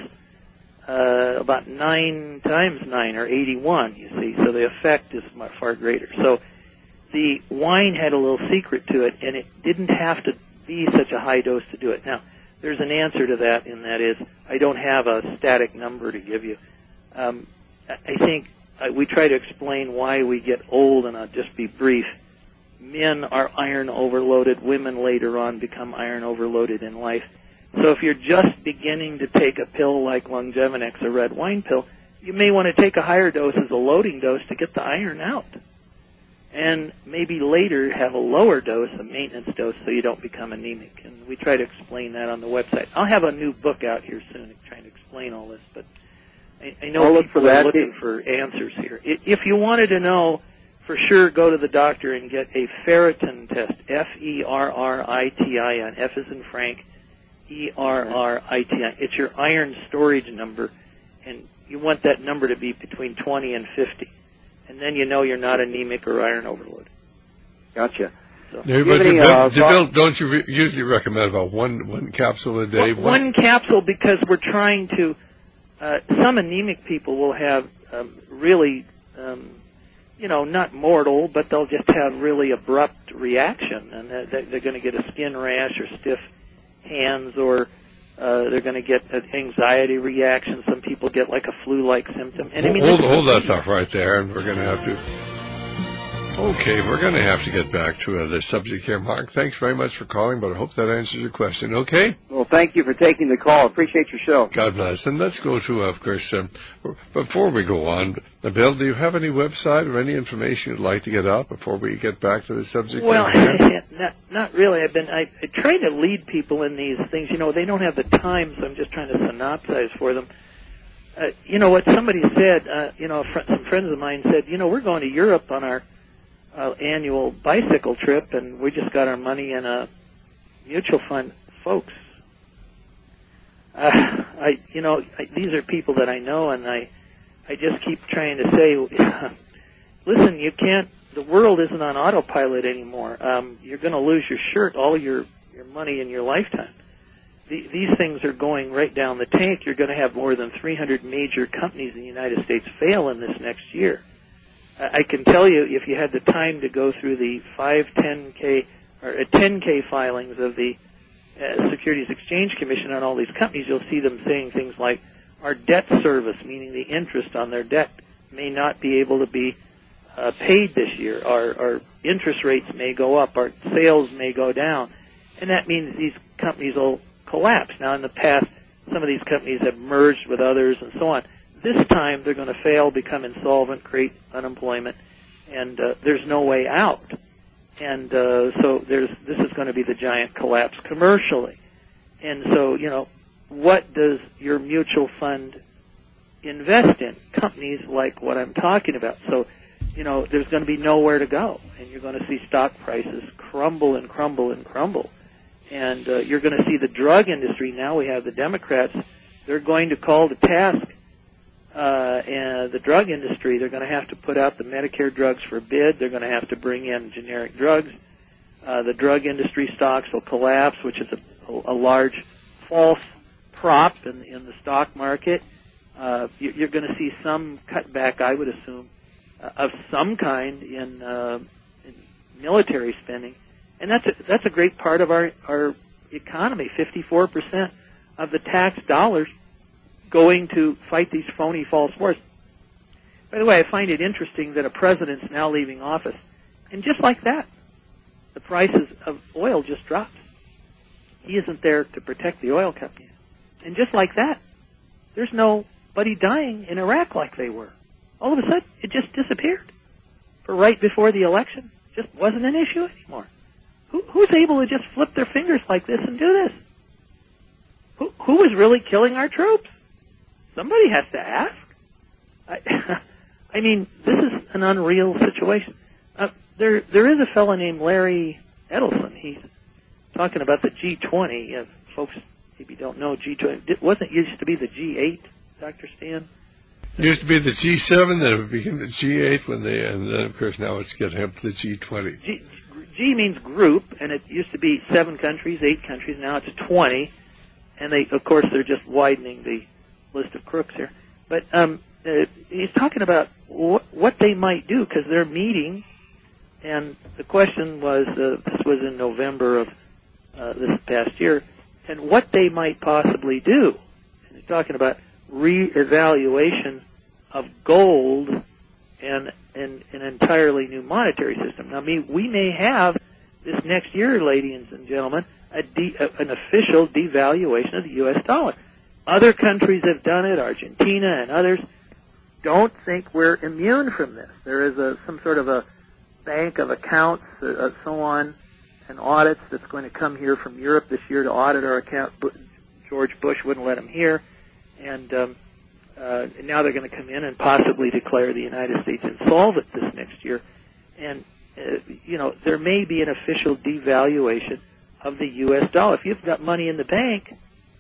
uh, about nine times nine, or eighty-one, you see. So the effect is far greater. So the wine had a little secret to it, and it didn't have to be such a high dose to do it. Now, there's an answer to that, and that is I don't have a static number to give you. Um, I think uh, we try to explain why we get old, and I'll just be brief. Men are iron overloaded. Women later on become iron overloaded in life. So if you're just beginning to take a pill like Longevinex, a red wine pill, you may want to take a higher dose as a loading dose to get the iron out. And maybe later have a lower dose, a maintenance dose, so you don't become anemic. And we try to explain that on the website. I'll have a new book out here soon trying to explain all this, but I, I know I'll people look are looking for answers here. If you wanted to know, for sure, go to the doctor and get a ferritin test, F E R R I T I N. F is in Frank, E R R I T I N. It's your iron storage number, and you want that number to be between twenty and fifty. And then you know you're not anemic or iron overloaded. Gotcha. So, yeah, but any, uh, Bill, don't you re- usually recommend about one one capsule a day? Well, one capsule, because we're trying to. Uh, some anemic people will have um, really, um, you know, not mortal, but they'll just have really abrupt reaction, and they're, they're going to get a skin rash or stiff hands, or Uh, they're going to get an anxiety reaction. Some people get like a flu-like symptom. And I mean, hold, hold that stuff right there, and we're going to have to. Okay, we're going to have to get back to uh, the subject here, Mark. Thanks very much for calling, but I hope that answers your question. Okay. Well, thank you for taking the call. Appreciate your show. God bless. And let's go to, uh, of course, um, before we go on, uh, Bill, do you have any website or any information you'd like to get out before we get back to the subject? Well, not, not really. I've been I, I try to lead people in these things. You know, they don't have the time, so I'm just trying to synopsize for them. Uh, you know what somebody said? Uh, you know, fr- some friends of mine said, you know, we're going to Europe on our uh, annual bicycle trip, and we just got our money in a mutual fund, folks. Uh, I, you know, I, these are people that I know, and I, I just keep trying to say, listen, you can't. The world isn't on autopilot anymore. Um, you're going to lose your shirt, all your your money in your lifetime. The, these things are going right down the tank. You're going to have more than three hundred major companies in the United States fail in this next year. I can tell you, if you had the time to go through the five, ten K, or ten K filings of the uh, Securities Exchange Commission on all these companies, you'll see them saying things like, our debt service, meaning the interest on their debt, may not be able to be uh, paid this year. Our, our interest rates may go up. Our sales may go down. And that means these companies will collapse. Now, in the past, some of these companies have merged with others and so on. This time, they're going to fail, become insolvent, create unemployment, and uh, there's no way out. And uh, so there's this is going to be the giant collapse commercially. And so, you know, what does your mutual fund invest in? Companies like what I'm talking about. So, you know, there's going to be nowhere to go, and you're going to see stock prices crumble and crumble and crumble. And uh, you're going to see the drug industry. Now we have the Democrats. They're going to call to task uh, and the drug industry. They're going to have to put out the Medicare drugs for bid. They're going to have to bring in generic drugs. Uh, the drug industry stocks will collapse, which is a, a large false prop in, in the stock market. Uh, you, you're going to see some cutback, I would assume, uh, of some kind in, uh, in military spending. And that's a, that's a great part of our, our economy. fifty-four percent of the tax dollars going to fight these phony false wars. By the way, I find it interesting that a president's now leaving office, and just like that, the prices of oil just dropped. He isn't there to protect the oil companies. And just like that, there's nobody dying in Iraq like they were. All of a sudden, it just disappeared. For right before the election, it just wasn't an issue anymore. Who, who's able to just flip their fingers like this and do this? Who, who is really killing our troops? Somebody has to ask. I, I mean, this is an unreal situation. Uh, there, there is a fellow named Larry Edelson. He's talking about the G twenty. Uh, folks maybe don't know G twenty. It wasn't used to be the G eight, Doctor Stan? It used to be the G seven, then it became the G eight, when they, and then of course now it's getting up to the G twenty. G, G means group, and it used to be seven countries, eight countries. Now it's twenty, and they, of course, they're just widening the list of crooks here. But um, uh, he's talking about wh- what they might do, because they're meeting, and the question was, uh, this was in November of uh, this past year, and what they might possibly do. And he's talking about re-evaluation of gold and, and an entirely new monetary system. Now, me, we may have this next year, ladies and gentlemen, a de, a, an official devaluation of the U S dollar. Other countries have done it, Argentina and others. Don't think we're immune from this. There is a, some sort of a bank of accounts, uh, so on, and audits that's going to come here from Europe this year to audit our account. George Bush wouldn't let them here. And um, uh, now they're going to come in and possibly declare the United States insolvent this next year. And, uh, you know, there may be an official devaluation of the U S dollar. If you've got money in the bank,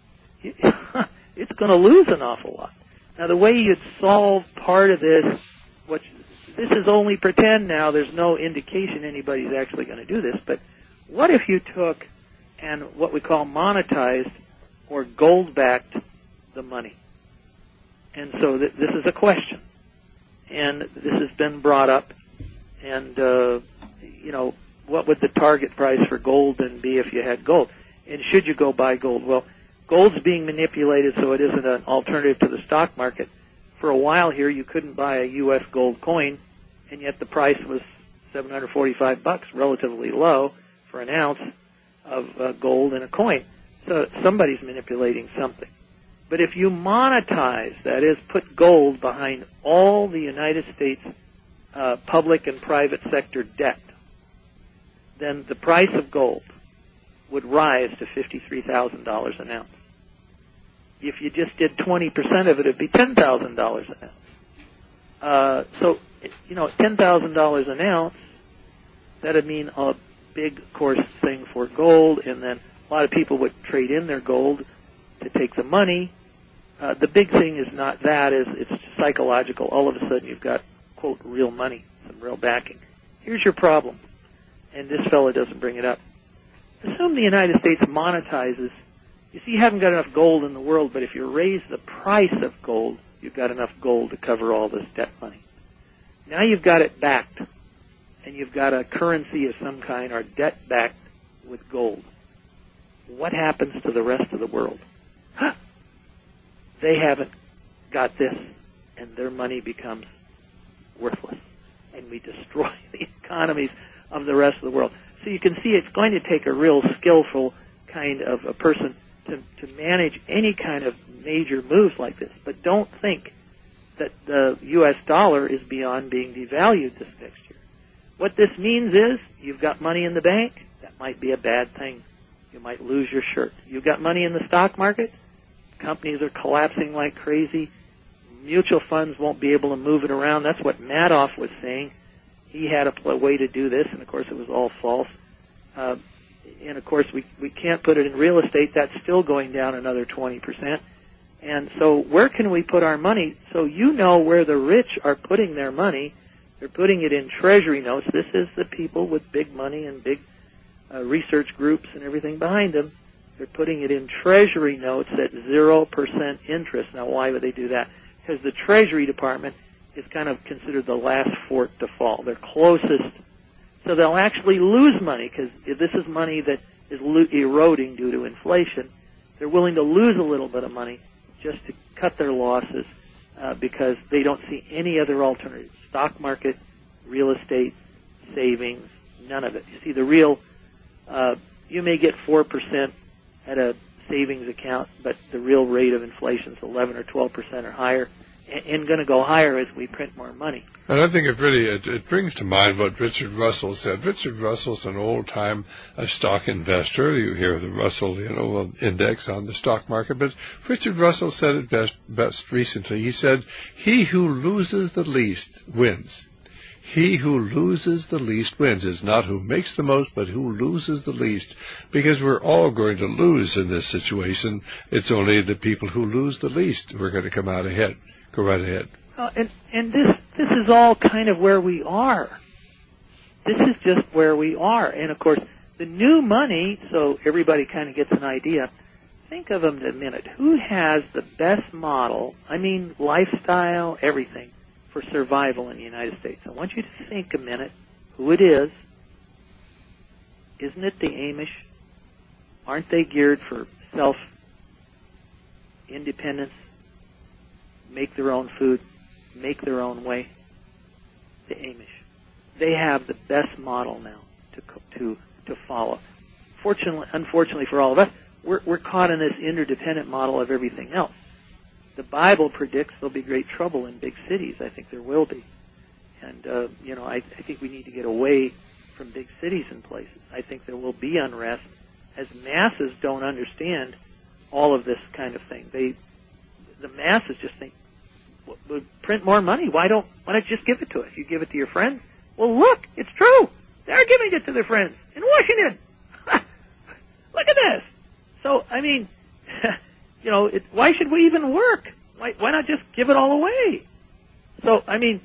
it's going to lose an awful lot. Now, the way you'd solve part of this, which this is only pretend now, there's no indication anybody's actually going to do this, but what if you took and what we call monetized or gold-backed the money? And so th- this is a question, and this has been brought up, and, uh, you know, what would the target price for gold then be if you had gold? And should you go buy gold? Well, gold's being manipulated so it isn't an alternative to the stock market. For a while here, you couldn't buy a U S gold coin, and yet the price was seven hundred forty-five bucks, relatively low for an ounce of uh, gold in a coin. So somebody's manipulating something. But if you monetize, that is, put gold behind all the United States uh, public and private sector debt, then the price of gold would rise to fifty-three thousand dollars an ounce. If you just did twenty percent of it, it would be ten thousand dollars an ounce. Uh, so, you know, ten thousand dollars an ounce, that would mean a big, of course, thing for gold, and then a lot of people would trade in their gold to take the money. Uh, the big thing is not that, is it's psychological. All of a sudden you've got, quote, real money, some real backing. Here's your problem, and this fellow doesn't bring it up. Assume the United States monetizes. You see, you haven't got enough gold in the world, but if you raise the price of gold, you've got enough gold to cover all this debt money. Now you've got it backed, and you've got a currency of some kind, or debt backed with gold. What happens to the rest of the world? Huh. They haven't got this, and their money becomes worthless, and we destroy the economies of the rest of the world. So you can see it's going to take a real skillful kind of a person to, to manage any kind of major moves like this. But don't think that the U S dollar is beyond being devalued this next year. What this means is you've got money in the bank. That might be a bad thing. You might lose your shirt. You've got money in the stock market. Companies are collapsing like crazy. Mutual funds won't be able to move it around. That's what Madoff was saying. He had a pl- way to do this, and of course it was all false. Uh, and of course we we can't put it in real estate. That's still going down another twenty percent. And so where can we put our money? So you know where the rich are putting their money. They're putting it in treasury notes. This is the people with big money and big uh, research groups and everything behind them. They're putting it in treasury notes at zero percent interest. Now, why would they do that? Because the Treasury Department is kind of considered the last fort to fall. They're closest. So they'll actually lose money, because this is money that is lo- eroding due to inflation. They're willing to lose a little bit of money just to cut their losses uh, because they don't see any other alternative. Stock market, real estate, savings, none of it. You see, the real, uh, you may get four percent at a savings account, but the real rate of inflation is eleven or twelve percent or higher, and, and going to go higher as we print more money. And I think it really it, it brings to mind what Richard Russell said. Richard Russell's an old-time uh, stock investor. You hear the Russell, you know, index on the stock market, but Richard Russell said it best best recently. He said, "He who loses the least wins." He who loses the least wins. It's not who makes the most, but who loses the least. Because we're all going to lose in this situation. It's only the people who lose the least who are going to come out ahead. Go right ahead. Uh, and and this this is all kind of where we are. This is just where we are. And, of course, the new money, so everybody kind of gets an idea. Think of them in a minute. Who has the best model, I mean lifestyle, everything, for survival in the United States? I want you to think a minute who it is. Isn't it the Amish? Aren't they geared for self-independence, make their own food, make their own way? The Amish. They have the best model now to to to follow. Fortunately, unfortunately for all of us, we're, we're caught in this interdependent model of everything else. The Bible predicts there'll be great trouble in big cities. I think there will be. And, uh, you know, I, I think we need to get away from big cities and places. I think there will be unrest as masses don't understand all of this kind of thing. They, the masses just think, well, we'll print more money. Why don't, why not just give it to us? You give it to your friends. Well, look, it's true. They're giving it to their friends in Washington. Look at this. So, I mean, you know, it, why should we even work? Why, why not just give it all away? So, I mean,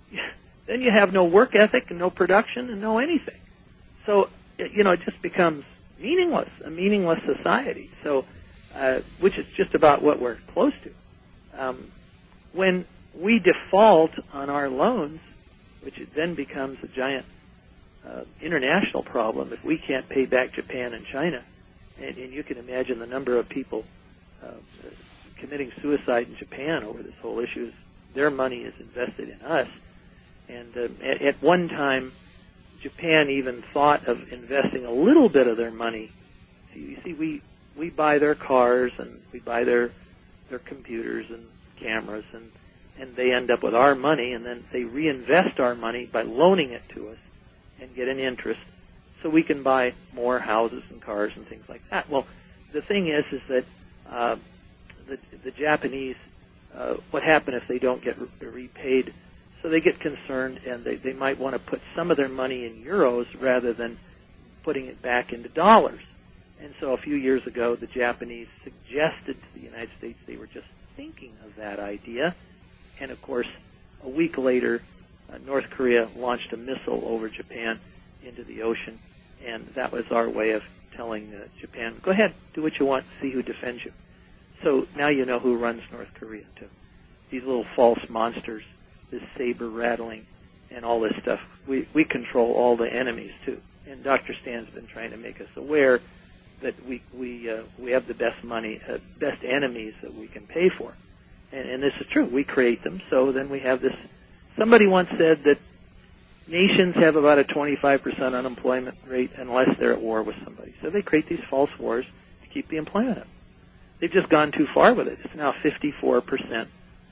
then you have no work ethic and no production and no anything. So, you know, it just becomes meaningless, a meaningless society. So, uh, which is just about what we're close to. Um, when we default on our loans, which it then becomes a giant uh, international problem if we can't pay back Japan and China, and, and you can imagine the number of people uh, committing suicide in Japan over this whole issue. Their money is invested in us, and uh, at, at one time, Japan even thought of investing a little bit of their money. See, you see, we we buy their cars and we buy their their computers and cameras, and and they end up with our money, and then they reinvest our money by loaning it to us and get an interest so we can buy more houses and cars and things like that. Well, the thing is, is that uh, the, the Japanese, uh, what happened if they don't get re- repaid? So they get concerned, and they, they might want to put some of their money in euros rather than putting it back into dollars. And so a few years ago, the Japanese suggested to the United States they were just thinking of that idea. And, of course, a week later, uh, North Korea launched a missile over Japan into the ocean. And that was our way of telling uh, Japan, go ahead, do what you want, see who defends you. So now you know who runs North Korea, too. These little false monsters, this saber rattling, and all this stuff. We, we control all the enemies, too. And Doctor Stan's been trying to make us aware that we we uh, we have the best money, uh, best enemies that we can pay for. And, and this is true. We create them, so then we have this. Somebody once said that nations have about a twenty-five percent unemployment rate unless they're at war with somebody. So they create these false wars to keep the employment up. They've just gone too far with it. It's now fifty-four percent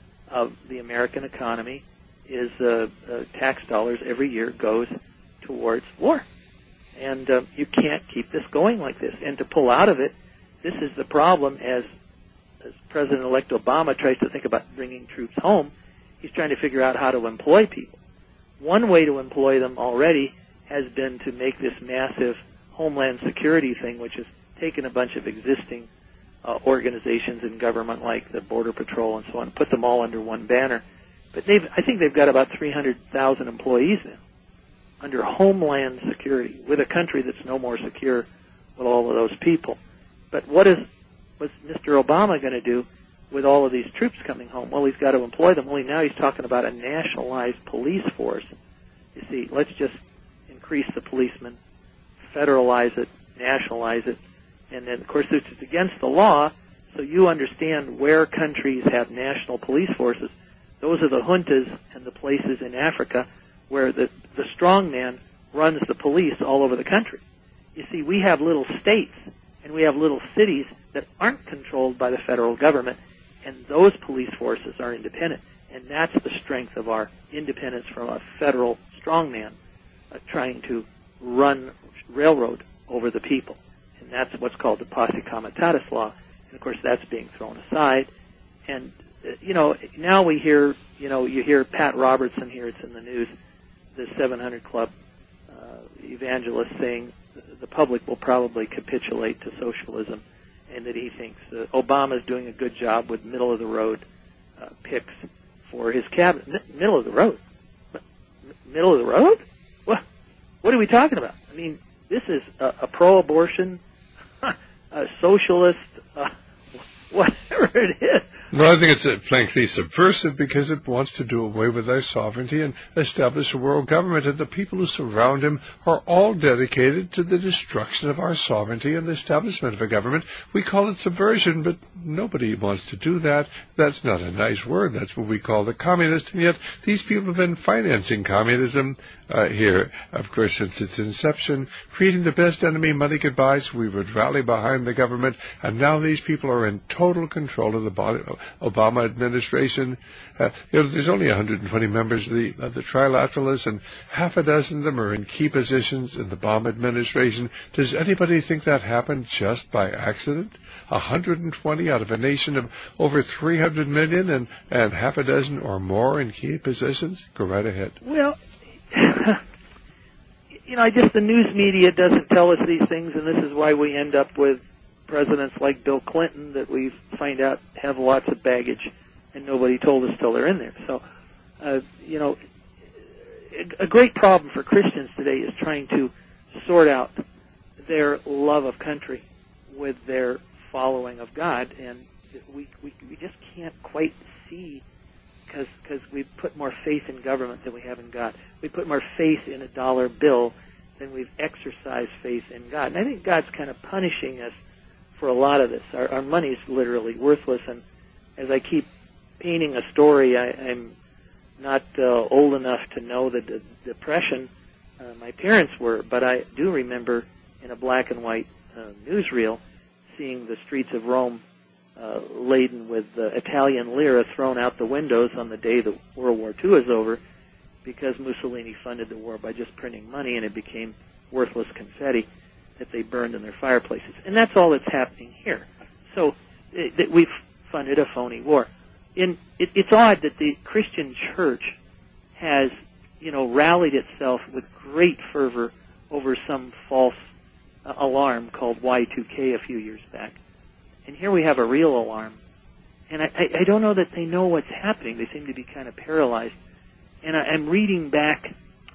of the American economy is uh, uh, tax dollars every year goes towards war. And uh, you can't keep this going like this. And to pull out of it, this is the problem as as President-elect Obama tries to think about bringing troops home. He's trying to figure out how to employ people. One way to employ them already has been to make this massive homeland security thing, which has taken a bunch of existing uh, organizations in government like the Border Patrol and so on, put them all under one banner. But they've, I think they've got about three hundred thousand employees now under Homeland Security, with a country that's no more secure with all of those people. But what is what's Mister Obama going to do with all of these troops coming home? Well, he's got to employ them. Only now he's talking about a nationalized police force. You see, let's just increase the policemen, federalize it, nationalize it, and then, of course, it's against the law So you understand where countries have national police forces. Those are the juntas and the places in Africa where the, the strongman runs the police all over the country. You see, we have little states and we have little cities that aren't controlled by the federal government, and those police forces are independent. And that's the strength of our independence from a federal strongman uh, trying to run railroad over the people. And that's what's called the Posse Comitatus law. And, of course, that's being thrown aside. And, uh, you know, now we hear, you know, you hear Pat Robertson here, it's in the news, the seven hundred Club uh, evangelist saying the public will probably capitulate to socialism, and that he thinks uh, Obama's doing a good job with middle-of-the-road uh, picks for his cabinet. M- middle of the road? M- middle of the road? What? What are we talking about? I mean, this is a, a pro-abortion, a socialist, uh, whatever it is. No, I think it's uh, frankly subversive because it wants to do away with our sovereignty and establish a world government, and the people who surround him are all dedicated to the destruction of our sovereignty and the establishment of a government. We call it subversion, but nobody wants to do that. That's not a nice word. That's what we call the communist, and yet these people have been financing communism uh, here, of course, since its inception, creating the best enemy money could buy so we would rally behind the government, and now these people are in total control of the body. Obama administration. Uh, you know, there's only one hundred twenty members of the, of the Trilateralists, and half a dozen of them are in key positions in the Obama administration. Does anybody think that happened just by accident? one hundred twenty out of a nation of over three hundred million, and, and half a dozen or more in key positions? Go right ahead. Well, you know, I guess the news media doesn't tell us these things, and this is why we end up with presidents like Bill Clinton that we find out have lots of baggage, and nobody told us till they're in there. So, uh, you know, a great problem for Christians today is trying to sort out their love of country with their following of God, and we we, we just can't quite see because because we put more faith in government than we have in God. We put more faith in a dollar bill than we've exercised faith in God. And I think God's kind of punishing us for a lot of this. Our, our money's literally worthless, and as I keep painting a story, I, I'm not uh, old enough to know the d- depression uh, my parents were, but I do remember in a black and white uh, newsreel seeing the streets of Rome uh, laden with uh, Italian lira thrown out the windows on the day that World War Two is over, because Mussolini funded the war by just printing money, and it became worthless confetti that they burned in their fireplaces. And that's all that's happening here. So it, that we've funded a phony war. In, it, it's odd that the Christian church has, you know, rallied itself with great fervor over some false uh, alarm called Y two K a few years back. And here we have a real alarm. And I, I, I don't know that they know what's happening. They seem to be kind of paralyzed. And I, I'm reading back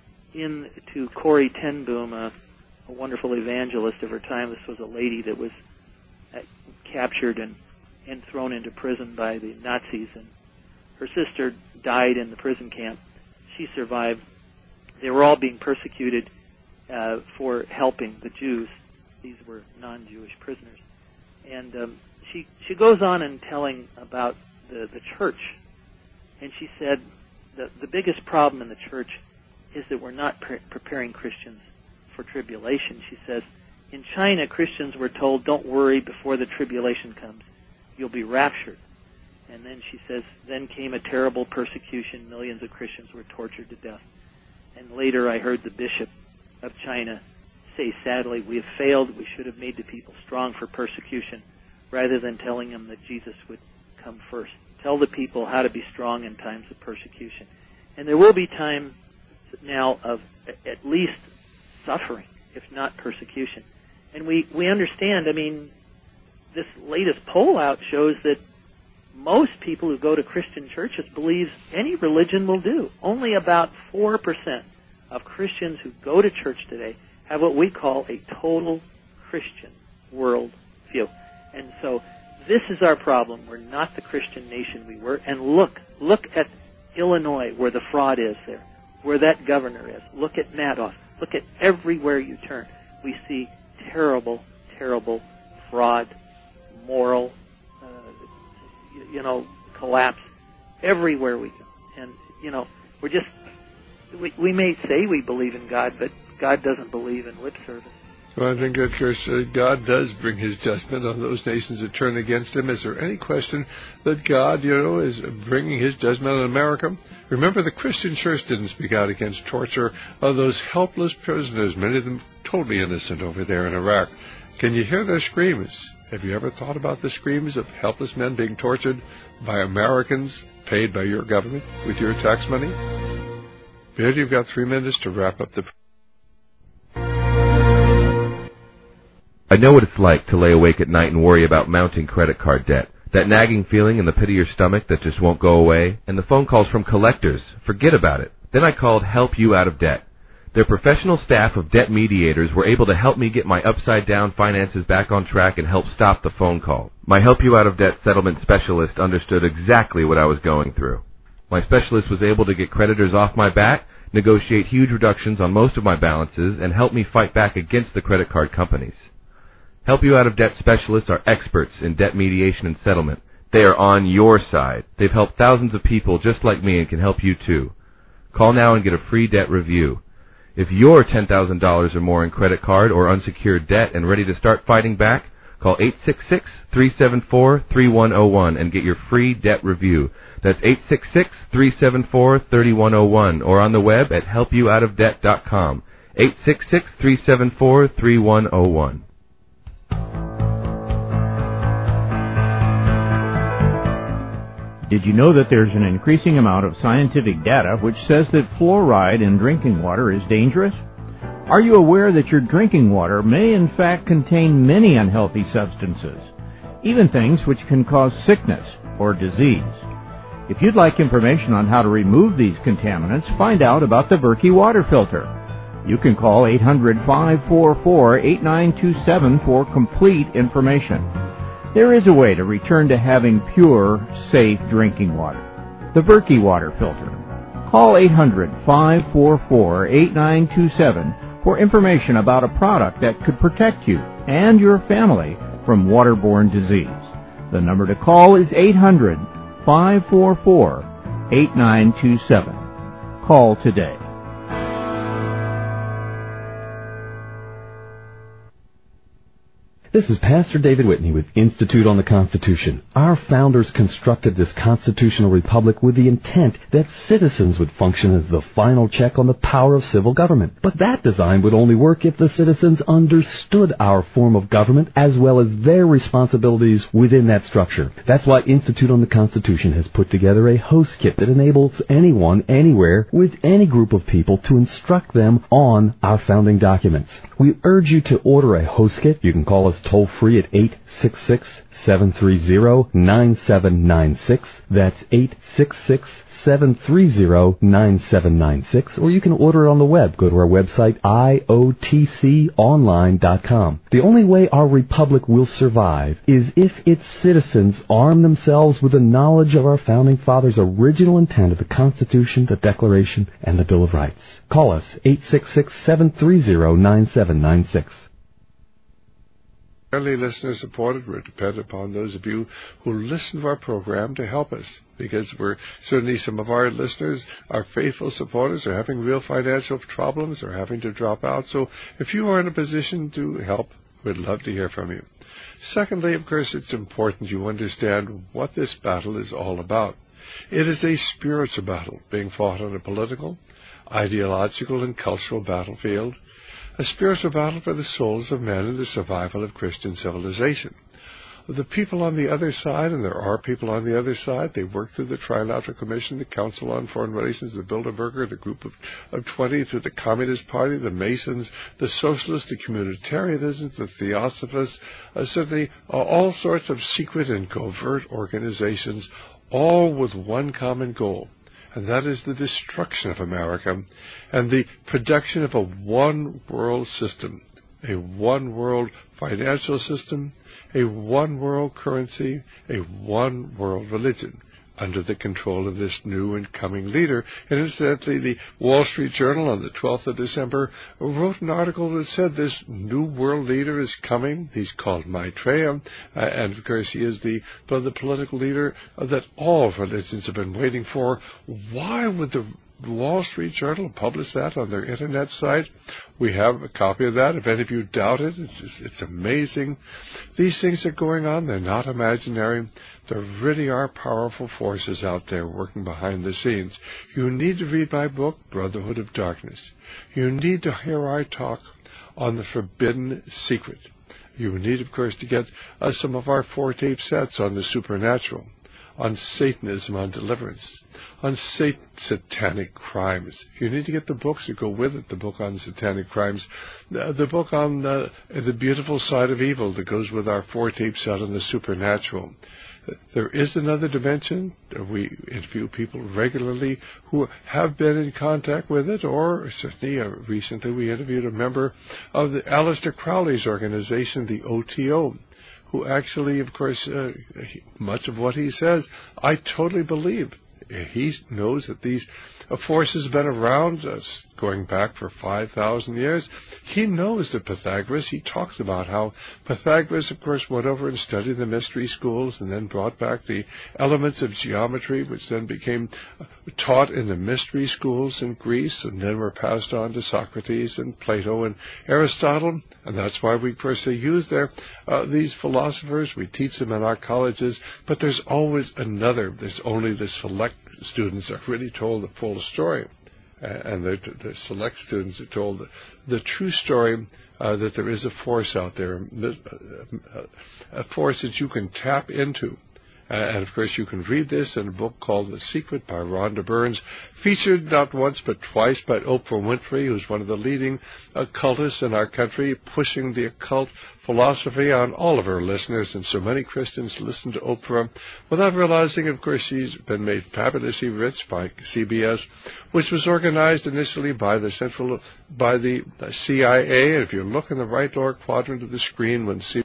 into Corrie ten Boom, a a wonderful evangelist of her time. This was a lady that was uh, captured and, and thrown into prison by the Nazis, and her sister died in the prison camp. She survived. They were all being persecuted uh, for helping the Jews. These were non-Jewish prisoners. And um, she she goes on and telling about the, the church. And she said the, the biggest problem in the church is that we're not pre- preparing Christians for tribulation. She says, in China, Christians were told, don't worry, before the tribulation comes, you'll be raptured. And then she says, then came a terrible persecution. Millions of Christians were tortured to death. And later I heard the bishop of China say, sadly, we have failed. We should have made the people strong for persecution rather than telling them that Jesus would come first. Tell the people how to be strong in times of persecution. And there will be time now of at least suffering, if not persecution. And we, we understand, I mean, this latest poll out shows that most people who go to Christian churches believe any religion will do. Only about four percent of Christians who go to church today have what we call a total Christian world view. And so this is our problem. We're not the Christian nation we were. And look, look at Illinois, where the fraud is there, where that governor is. Look at Madoff. Look at everywhere you turn. We see terrible, terrible fraud, moral uh, you know, collapse everywhere we go. And, you know, we're just, we, we may say we believe in God, but God doesn't believe in lip service. Well, I think that, of course, uh, God does bring his judgment on those nations that turn against him. Is there any question that God, you know, is bringing his judgment on America? Remember, the Christian church didn't speak out against torture of those helpless prisoners, many of them totally innocent over there in Iraq. Can you hear their screams? Have you ever thought about the screams of helpless men being tortured by Americans paid by your government with your tax money? Bill, you've got three minutes to wrap up the... I know what it's like to lay awake at night and worry about mounting credit card debt. That nagging feeling in the pit of your stomach that just won't go away, and the phone calls from collectors. Forget about it. Then I called Help You Out of Debt. Their professional staff of debt mediators were able to help me get my upside-down finances back on track and help stop the phone call. My Help You Out of Debt settlement specialist understood exactly what I was going through. My specialist was able to get creditors off my back, negotiate huge reductions on most of my balances, and help me fight back against the credit card companies. Help You Out of Debt specialists are experts in debt mediation and settlement. They are on your side. They've helped thousands of people just like me and can help you too. Call now and get a free debt review. If you're ten thousand dollars or more in credit card or unsecured debt and ready to start fighting back, call eight six six, three seven four, three one zero one and get your free debt review. That's eight six six, three seven four, three one zero one or on the web at help you out of debt dot com. eight six six, three seven four, three one zero one. Did you know that there's an increasing amount of scientific data which says that fluoride in drinking water is dangerous? Are you aware that your drinking water may in fact contain many unhealthy substances, even things which can cause sickness or disease? If you'd like information on how to remove these contaminants, find out about the Berkey water filter. You can call eight hundred, five four four, eight nine two seven for complete information. There is a way to return to having pure, safe drinking water. The Berkey water filter. Call eight hundred, five four four, eight nine two seven for information about a product that could protect you and your family from waterborne disease. The number to call is eight hundred, five four four, eight nine two seven. Call today. This is Pastor David Whitney with Institute on the Constitution. Our founders constructed this constitutional republic with the intent that citizens would function as the final check on the power of civil government. But that design would only work if the citizens understood our form of government as well as their responsibilities within that structure. That's why Institute on the Constitution has put together a host kit that enables anyone, anywhere, with any group of people to instruct them on our founding documents. We urge you to order a host kit. You can call us toll free at eight six six, seven three zero, nine seven nine six. That's eight six six, seven three zero, nine seven nine six. Or you can order it on the web. Go to our website, I O T C online dot com. The only way our republic will survive is if its citizens arm themselves with the knowledge of our founding fathers' original intent of the Constitution, the Declaration, and the Bill of Rights. Call us, eight six six, seven three zero, nine seven nine six. Friendly listener supported. We're dependent upon those of you who listen to our program to help us, because we're certainly some of our listeners, our faithful supporters, are having real financial problems or having to drop out. So if you are in a position to help, we'd love to hear from you. Secondly, of course, it's important you understand what this battle is all about. It is a spiritual battle being fought on a political, ideological, and cultural battlefield. A spiritual battle for the souls of men and the survival of Christian civilization. The people on the other side, and there are people on the other side, they work through the Trilateral Commission, the Council on Foreign Relations, the Bilderberger, the Group of, of twenty, through the Communist Party, the Masons, the Socialists, the Communitarianisms, the Theosophists, uh, certainly uh, all sorts of secret and covert organizations, all with one common goal. And that is the destruction of America and the production of a one-world system, a one-world financial system, a one-world currency, a one-world religion. under the control of this new and coming leader. And incidentally, the Wall Street Journal on the twelfth of December wrote an article that said this new world leader is coming. He's called Maitreya, uh, and of course he is the, the political leader that all religions have been waiting for. Why would the Wall Street Journal publish that on their internet site? We have a copy of that. If any of you doubt it, it's, it's, it's amazing. These things are going on. They're not imaginary. There really are powerful forces out there working behind the scenes. You need to read my book, Brotherhood of Darkness. You need to hear our talk on the Forbidden Secret. You need, of course, to get uh, some of our four-tape sets on the supernatural, on Satanism, on deliverance, on sat- satanic crimes. You need to get the books that go with it, the book on satanic crimes, the, the book on uh, the beautiful side of evil that goes with our four-tape set on the supernatural. There is another dimension. We interview people regularly who have been in contact with it, or certainly uh, recently we interviewed a member of the Aleister Crowley's organization, the O T O, who actually, of course, uh, much of what he says, I totally believe. He knows that these uh, forces have been around, uh, going back for five thousand years. He knows that Pythagoras, he talks about how Pythagoras, of course, went over and studied the mystery schools and then brought back the elements of geometry, which then became uh, taught in the mystery schools in Greece and then were passed on to Socrates and Plato and Aristotle. And that's why we, of course, they use their, uh, these philosophers. We teach them in our colleges. But there's always another. There's only the select students are really told the full story. Uh, and the, the select students are told the, the true story, uh, that there is a force out there, a, a force that you can tap into. Uh, and, of course, you can read this in a book called The Secret by Rhonda Burns, featured not once but twice by Oprah Winfrey, who's one of the leading occultists in our country, pushing the occult philosophy on all of her listeners. And so many Christians listen to Oprah without realizing, of course, she's been made fabulously rich by C B S, which was organized initially by the Central, by the C I A. And if you look in the right lower quadrant of the screen when C